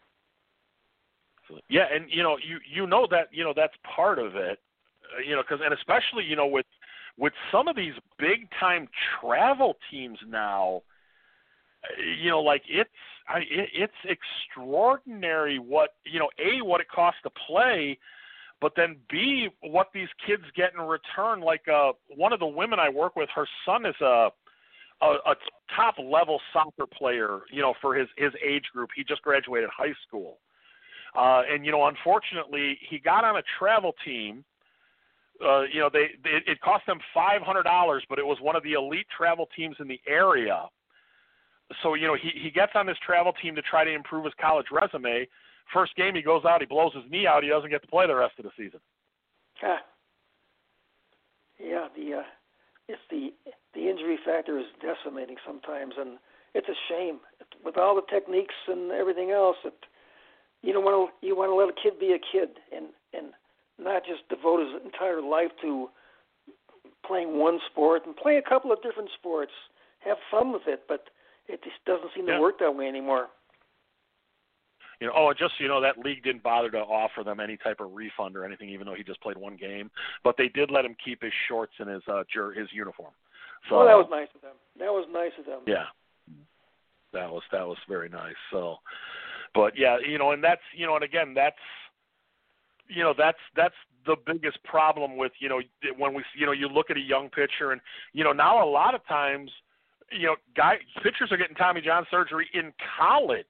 Yeah, and you know, you you know that you know that's part of it, uh, you know, because and especially you know with with some of these big time travel teams now, uh, you know, like it's I, it, it's extraordinary what you know a what it costs to play, but then b what these kids get in return. Like uh, one of the women I work with, her son is a a, a top level soccer player, you know, for his his age group. He just graduated high school. Uh, and, you know, unfortunately, he got on a travel team. Uh, you know, they, they it cost them five hundred dollars, but it was one of the elite travel teams in the area. So, you know, he, he gets on this travel team to try to improve his college resume. First game he goes out, he blows his knee out. He doesn't get to play the rest of the season. Ah. Yeah, the uh, it's the the injury factor is decimating sometimes, and it's a shame. With all the techniques and everything else, it, You don't want to. You want to let a kid be a kid, and and not just devote his entire life to playing one sport and play a couple of different sports. Have fun with it, but it just doesn't seem yeah. to work that way anymore. You know, oh, and just so you know, that league didn't bother to offer them any type of refund or anything, even though he just played one game. But they did let him keep his shorts and his uh, his uniform. So oh, that was nice of them. That was nice of them. Yeah, that was that was very nice. So. But yeah, you know, and that's you know, and again, that's you know, that's that's the biggest problem with you know when we you know you look at a young pitcher and you know now a lot of times you know guy pitchers are getting Tommy John surgery in college.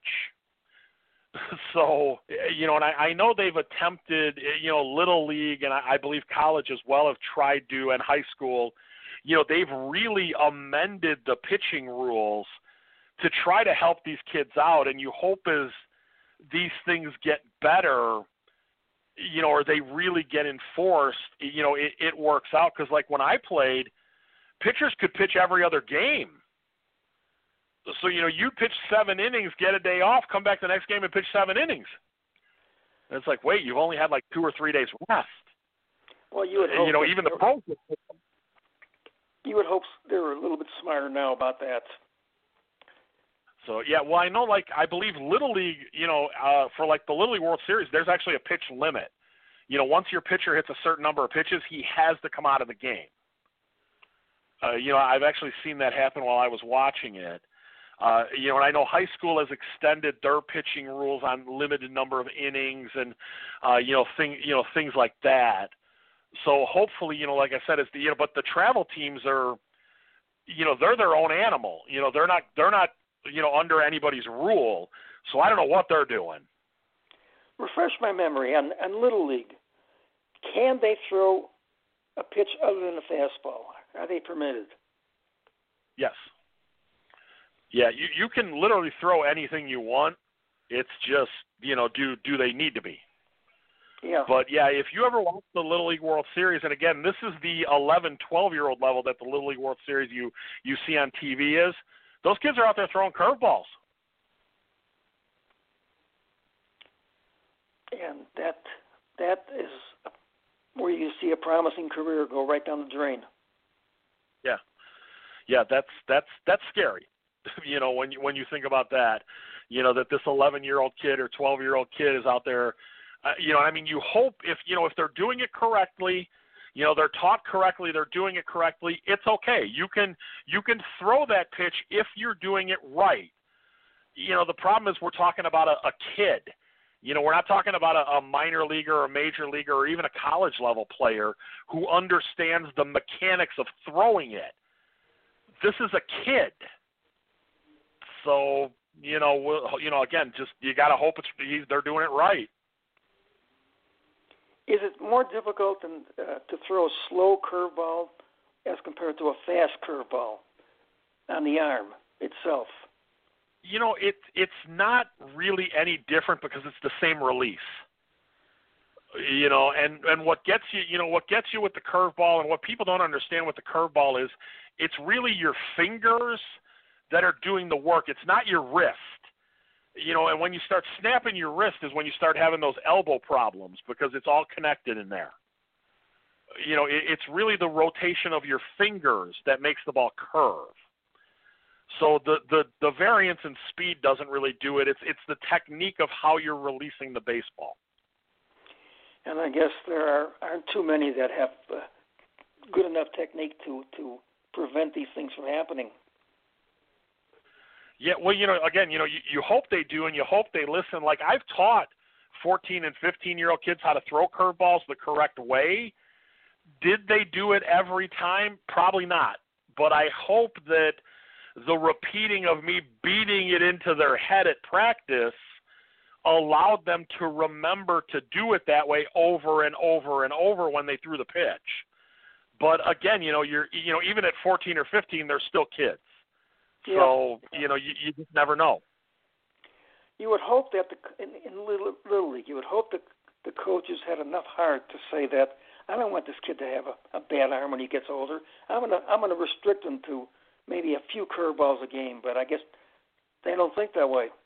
So, you know, and I, I know they've attempted, you know, Little League and I, I believe college as well have tried to, and high school, you know, they've really amended the pitching rules to try to help these kids out. And you hope as these things get better, you know, or they really get enforced, you know, it, it works out. Because, like, when I played, pitchers could pitch every other game. So, you know, you pitch seven innings, get a day off, come back the next game and pitch seven innings. And it's like, wait, you've only had like two or three days rest. Well, you would and, hope you know, even the pros. You would hope they're a little bit smarter now about that. So, yeah, well, I know, like, I believe Little League, you know, uh, for like the Little League World Series, there's actually a pitch limit. You know, once your pitcher hits a certain number of pitches, he has to come out of the game. Uh, you know, I've actually seen that happen while I was watching it. Uh, you know, and I know high school has extended their pitching rules on limited number of innings and, uh, you know, thing, you know, things like that. So hopefully, you know, like I said, it's the, you know, but the travel teams are, you know, they're their own animal. You know, they're not, they're not, you know, under anybody's rule. So I don't know what they're doing. Refresh my memory on, on Little League. Can they throw a pitch other than a fastball? Are they permitted? Yes. Yeah, you, you can literally throw anything you want. It's just, you know, do do they need to be? Yeah. But, yeah, if you ever watch the Little League World Series, and, again, this is the eleven, twelve-year-old level that the Little League World Series you, you see on T V is, those kids are out there throwing curveballs. And that that is where you see a promising career go right down the drain. Yeah. Yeah, that's that's that's scary. You know, when you when you think about that, you know, that this eleven-year-old kid or twelve-year-old kid is out there, uh, you know, I mean, you hope if, you know, if they're doing it correctly, you know, they're taught correctly, they're doing it correctly, it's okay. You can you can throw that pitch if you're doing it right. You know, the problem is we're talking about a, a kid. You know, we're not talking about a, a minor leaguer or a major leaguer or even a college-level player who understands the mechanics of throwing it. This is a kid. So, you know, we'll, you know, again, just you got to hope it's they're doing it right. Is it more difficult than, uh, to throw a slow curveball as compared to a fast curveball on the arm itself? You know, it it's not really any different because it's the same release. You know, and, and what gets you, you know, what gets you with the curveball and what people don't understand with the curveball is it's really your fingers that are doing the work. It's not your wrist. You know, and when you start snapping your wrist is when you start having those elbow problems because it's all connected in there. You know, it, it's really the rotation of your fingers that makes the ball curve. So the, the, the variance in speed doesn't really do it. It's it's the technique of how you're releasing the baseball. And I guess there are, aren't too many that have uh, good enough technique to, to prevent these things from happening. Yeah, well, you know, again, you know, you, you hope they do, and you hope they listen. Like, I've taught fourteen and fifteen-year-old kids how to throw curveballs the correct way. Did they do it every time? Probably not. But I hope that the repeating of me beating it into their head at practice allowed them to remember to do it that way over and over and over when they threw the pitch. But, again, you know, you're, you know, even at fourteen or fifteen, they're still kids. Yeah. So, you know, you, you just never know. You would hope that the, in, in Little, Little League, you would hope that the coaches had enough heart to say that I don't want this kid to have a, a bad arm when he gets older. I'm gonna I'm gonna restrict him to maybe a few curveballs a game, but I guess they don't think that way.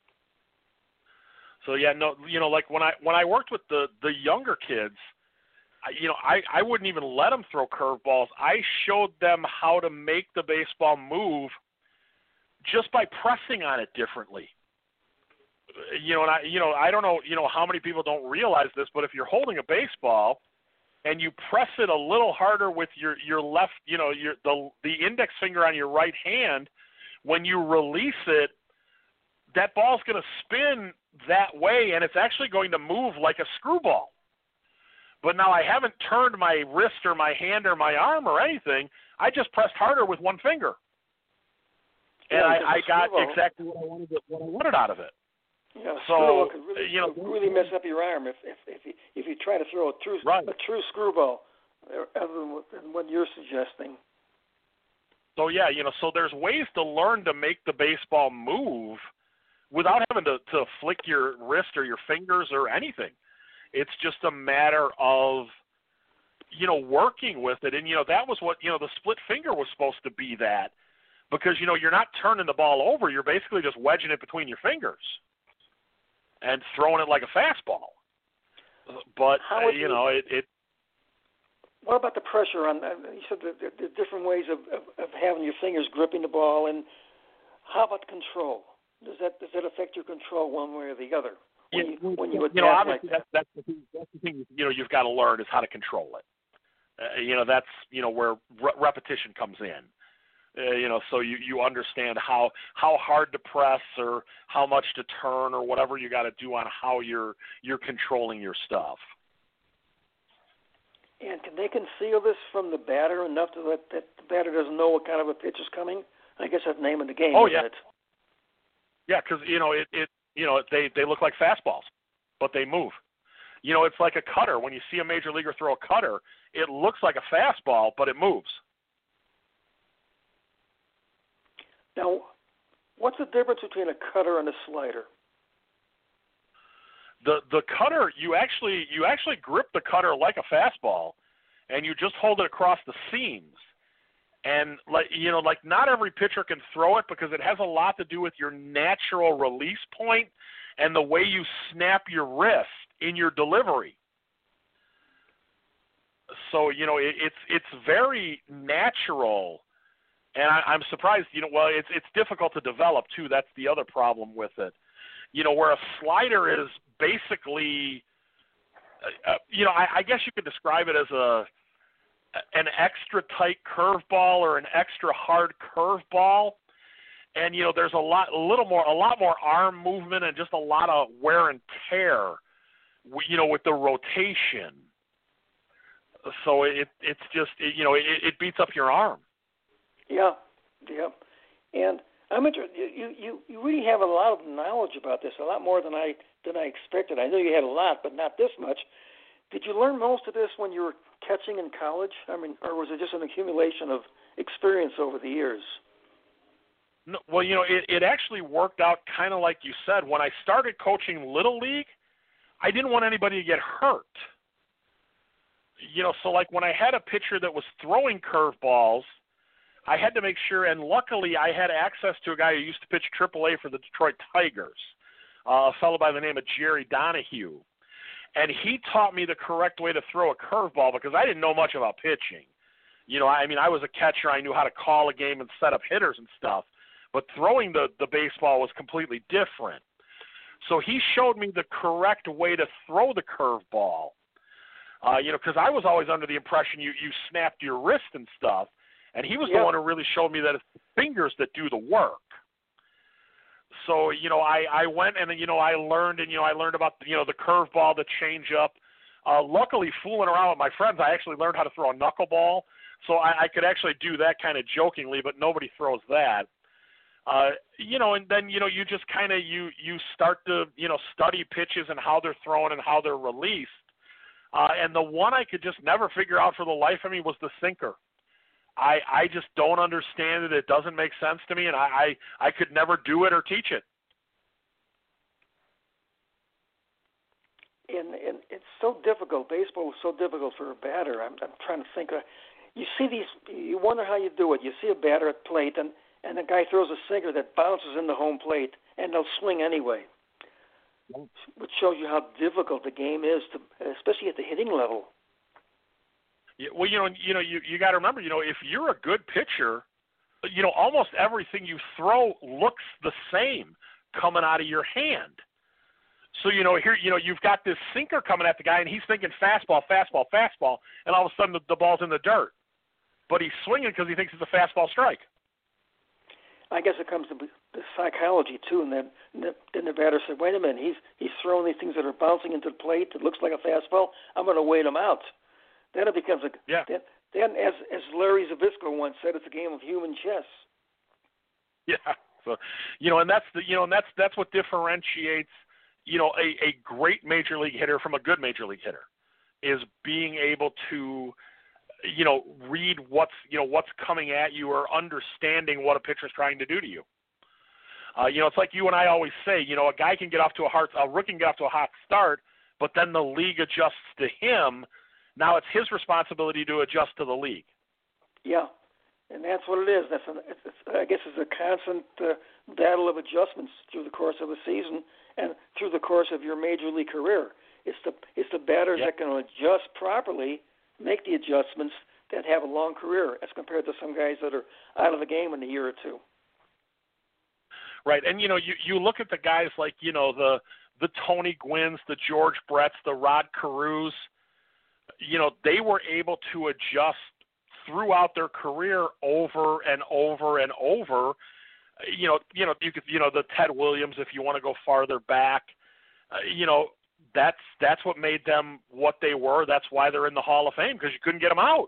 So yeah, no, you know, like when I when I worked with the the younger kids, I, you know, I I wouldn't even let them throw curveballs. I showed them how to make the baseball move just by pressing on it differently. You know, and I, you know, I don't know, you know, how many people don't realize this, but if you're holding a baseball and you press it a little harder with your, your left, you know, your the the index finger on your right hand, when you release it, that ball's going to spin that way, and it's actually going to move like a screwball. But now I haven't turned my wrist or my hand or my arm or anything. I just pressed harder with one finger. And yeah, I, I got screwball. exactly what I wanted, what I wanted out of it. Yeah, so screwball could really, you know, could really mess up your arm if if if you, if you try to throw a true right. a true screwball, other than what, than what you're suggesting. So yeah, you know, so there's ways to learn to make the baseball move without having to, to flick your wrist or your fingers or anything. It's just a matter of, you know, working with it. And, you know, that was what, you know, the split finger was supposed to be that. Because, you know, you're not turning the ball over. You're basically just wedging it between your fingers and throwing it like a fastball. But, uh, you know, it, it. What about the pressure on, uh, you said the, the, the different ways of, of, of having your fingers gripping the ball. And how about control? Does that does that affect your control one way or the other? When you, when you, you know, obviously like that? that's, that's, the thing, that's the thing, you know, you've got to learn is how to control it. Uh, you know, that's, you know, where re- repetition comes in. Uh, you know, so you, you understand how, how hard to press or how much to turn or whatever you got to do on how you're you're controlling your stuff. And can they conceal this from the batter enough to that, that the batter doesn't know what kind of a pitch is coming? I guess that's the name of the game, oh, isn't yeah. it? Yeah, because, you know, it, it you know, they, they look like fastballs, but they move. You know, it's like a cutter. When you see a major leaguer throw a cutter, it looks like a fastball, but it moves. Now, what's the difference between a cutter and a slider? The the cutter, you actually you actually grip the cutter like a fastball, and you just hold it across the seams. And like you know, like not every pitcher can throw it because it has a lot to do with your natural release point and the way you snap your wrist in your delivery. So you know, it, it's it's very natural, and I, I'm surprised. You know, well, it's it's difficult to develop too. That's the other problem with it. You know, where a slider is basically, uh, you know, I, I guess you could describe it as a an extra tight curveball or an extra hard curveball, and you know, there's a lot, a little more, a lot more arm movement and just a lot of wear and tear, you know, with the rotation. So it it's just it, you know it, it beats up your arm. Yeah, yeah, and I'm interested. You, you you really have a lot of knowledge about this, a lot more than I than I expected. I knew you had a lot, but not this much. Did you learn most of this when you were catching in college? I mean, or was it just an accumulation of experience over the years? No, well, you know, it, it actually worked out kind of like you said. When I started coaching Little League, I didn't want anybody to get hurt. You know, so like when I had a pitcher that was throwing curveballs, I had to make sure, and luckily I had access to a guy who used to pitch triple A for the Detroit Tigers, uh, a fellow by the name of Jerry Donahue. And he taught me the correct way to throw a curveball because I didn't know much about pitching. You know, I mean, I was a catcher. I knew how to call a game and set up hitters and stuff. But throwing the, the baseball was completely different. So he showed me the correct way to throw the curveball. Uh, you know, because I was always under the impression you, you snapped your wrist and stuff. And he was yeah. the one who really showed me that it's the fingers that do the work. So, you know, I, I went and, you know, I learned, and, you know, I learned about, you know, the curveball, the changeup. Uh, luckily, fooling around with my friends, I actually learned how to throw a knuckleball. So I, I could actually do that kind of jokingly, but nobody throws that. Uh, you know, and then, you know, you just kind of, you, you start to, you know, study pitches and how they're thrown and how they're released. Uh, and the one I could just never figure out for the life of me was the sinker. I, I just don't understand it. It doesn't make sense to me, and I, I, I could never do it or teach it. And, and it's so difficult. Baseball is so difficult for a batter. I'm, I'm trying to think. Uh, you see these, you wonder how you do it. You see a batter at plate, and, and the guy throws a sinker that bounces into home plate, and they'll swing anyway, which shows you how difficult the game is, to, especially at the hitting level. Well, you know, you know, you, you got to remember, you know, if you're a good pitcher, you know, almost everything you throw looks the same coming out of your hand. So, you know, here, you know, you've got this sinker coming at the guy, and he's thinking fastball, fastball, fastball, and all of a sudden the, the ball's in the dirt. But he's swinging because he thinks it's a fastball strike. I guess it comes to the psychology too, and then then the batter said, "Wait a minute, he's he's throwing these things that are bouncing into the plate. It looks like a fastball. I'm going to wait him out." Then it becomes a yeah. Then, then as as Larry Zbyszko once said, it's a game of human chess. Yeah. So, you know, and that's the you know, and that's that's what differentiates, you know, a, a great major league hitter from a good major league hitter, is being able to, you know, read what's you know what's coming at you or understanding what a pitcher's trying to do to you. Uh, you know, it's like you and I always say, you know, a guy can get off to a hard, a rookie can get off to a hot start, but then the league adjusts to him. Now it's his responsibility to adjust to the league. Yeah, and that's what it is. That's an, it's, it's, I guess it's a constant uh, battle of adjustments through the course of a season and through the course of your major league career. It's the it's the batters yep. that can adjust properly, make the adjustments, that have a long career as compared to some guys that are out of the game in a year or two. Right, and you know, you, you look at the guys like, you know, the the Tony Gwynns, the George Bretts, the Rod Carews, you know, they were able to adjust throughout their career over and over and over. You know, you know, you could, you know, the Ted Williams, if you want to go farther back, uh, you know, that's that's what made them what they were. That's why they're in the Hall of Fame, because you couldn't get them out.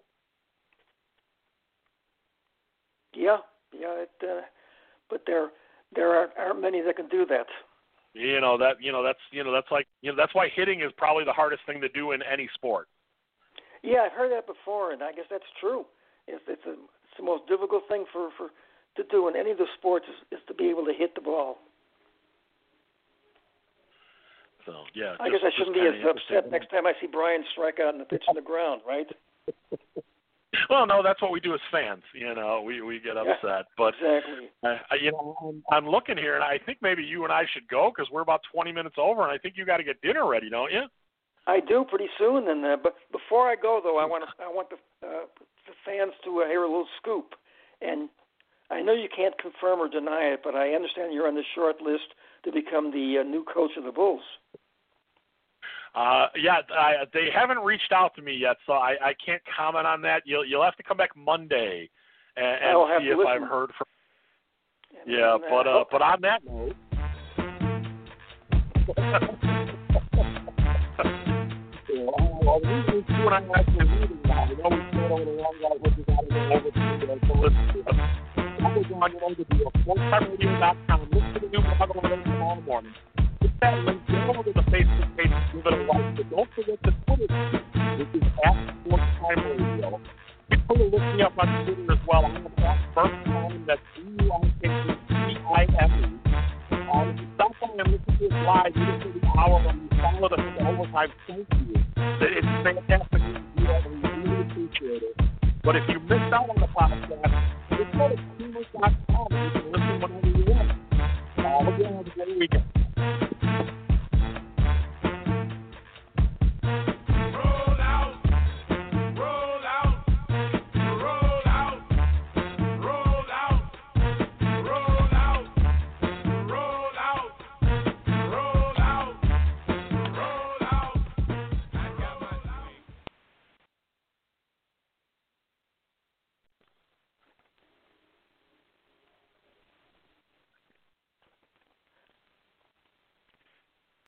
Yeah, yeah, it, uh, but there there aren't, aren't many that can do that. You know that you know that's you know that's like you know that's why hitting is probably the hardest thing to do in any sport. Yeah, I've heard that before, and I guess that's true. It's it's, a, it's the most difficult thing for, for to do in any of the sports is, is to be able to hit the ball. So yeah, I just, guess I shouldn't be as upset next time I see Brian strike out and the pitch on the ground, right? Well, no, that's what we do as fans. You know, we, we get upset. Yeah, but exactly. Uh, you know, I'm, I'm looking here, and I think maybe you and I should go because we're about twenty minutes over, and I think you got to get dinner ready, don't you? I do pretty soon, and uh, but before I go though, I want to I want the, uh, the fans to uh, hear a little scoop. And I know you can't confirm or deny it, but I understand you're on the short list to become the uh, new coach of the Bulls. Uh, yeah, I, they haven't reached out to me yet, so I, I can't comment on that. You'll you'll have to come back Monday and, and see if listen. I've heard from. And, yeah, and, uh, but uh, but on that note. Well, the reason you and I are actually reading now, we know we stayed over the long guys, which is out of the over to the listen to us. That was on your own to do a sports time radio dot com. Listen to the new Chicago Radio tomorrow morning. Hit that link, go over to the Facebook page, give it a like, but don't forget the Twitter page, which is at Sports Time Radio. People are looking up on Twitter as well. I'm going to ask first time that's B U I K T I M E. Um, if you stop by and listen to us live, you listen to the hour when you follow us in the overtime, thank you. It's fantastic. We really appreciate it. But if you missed out on the podcast, it's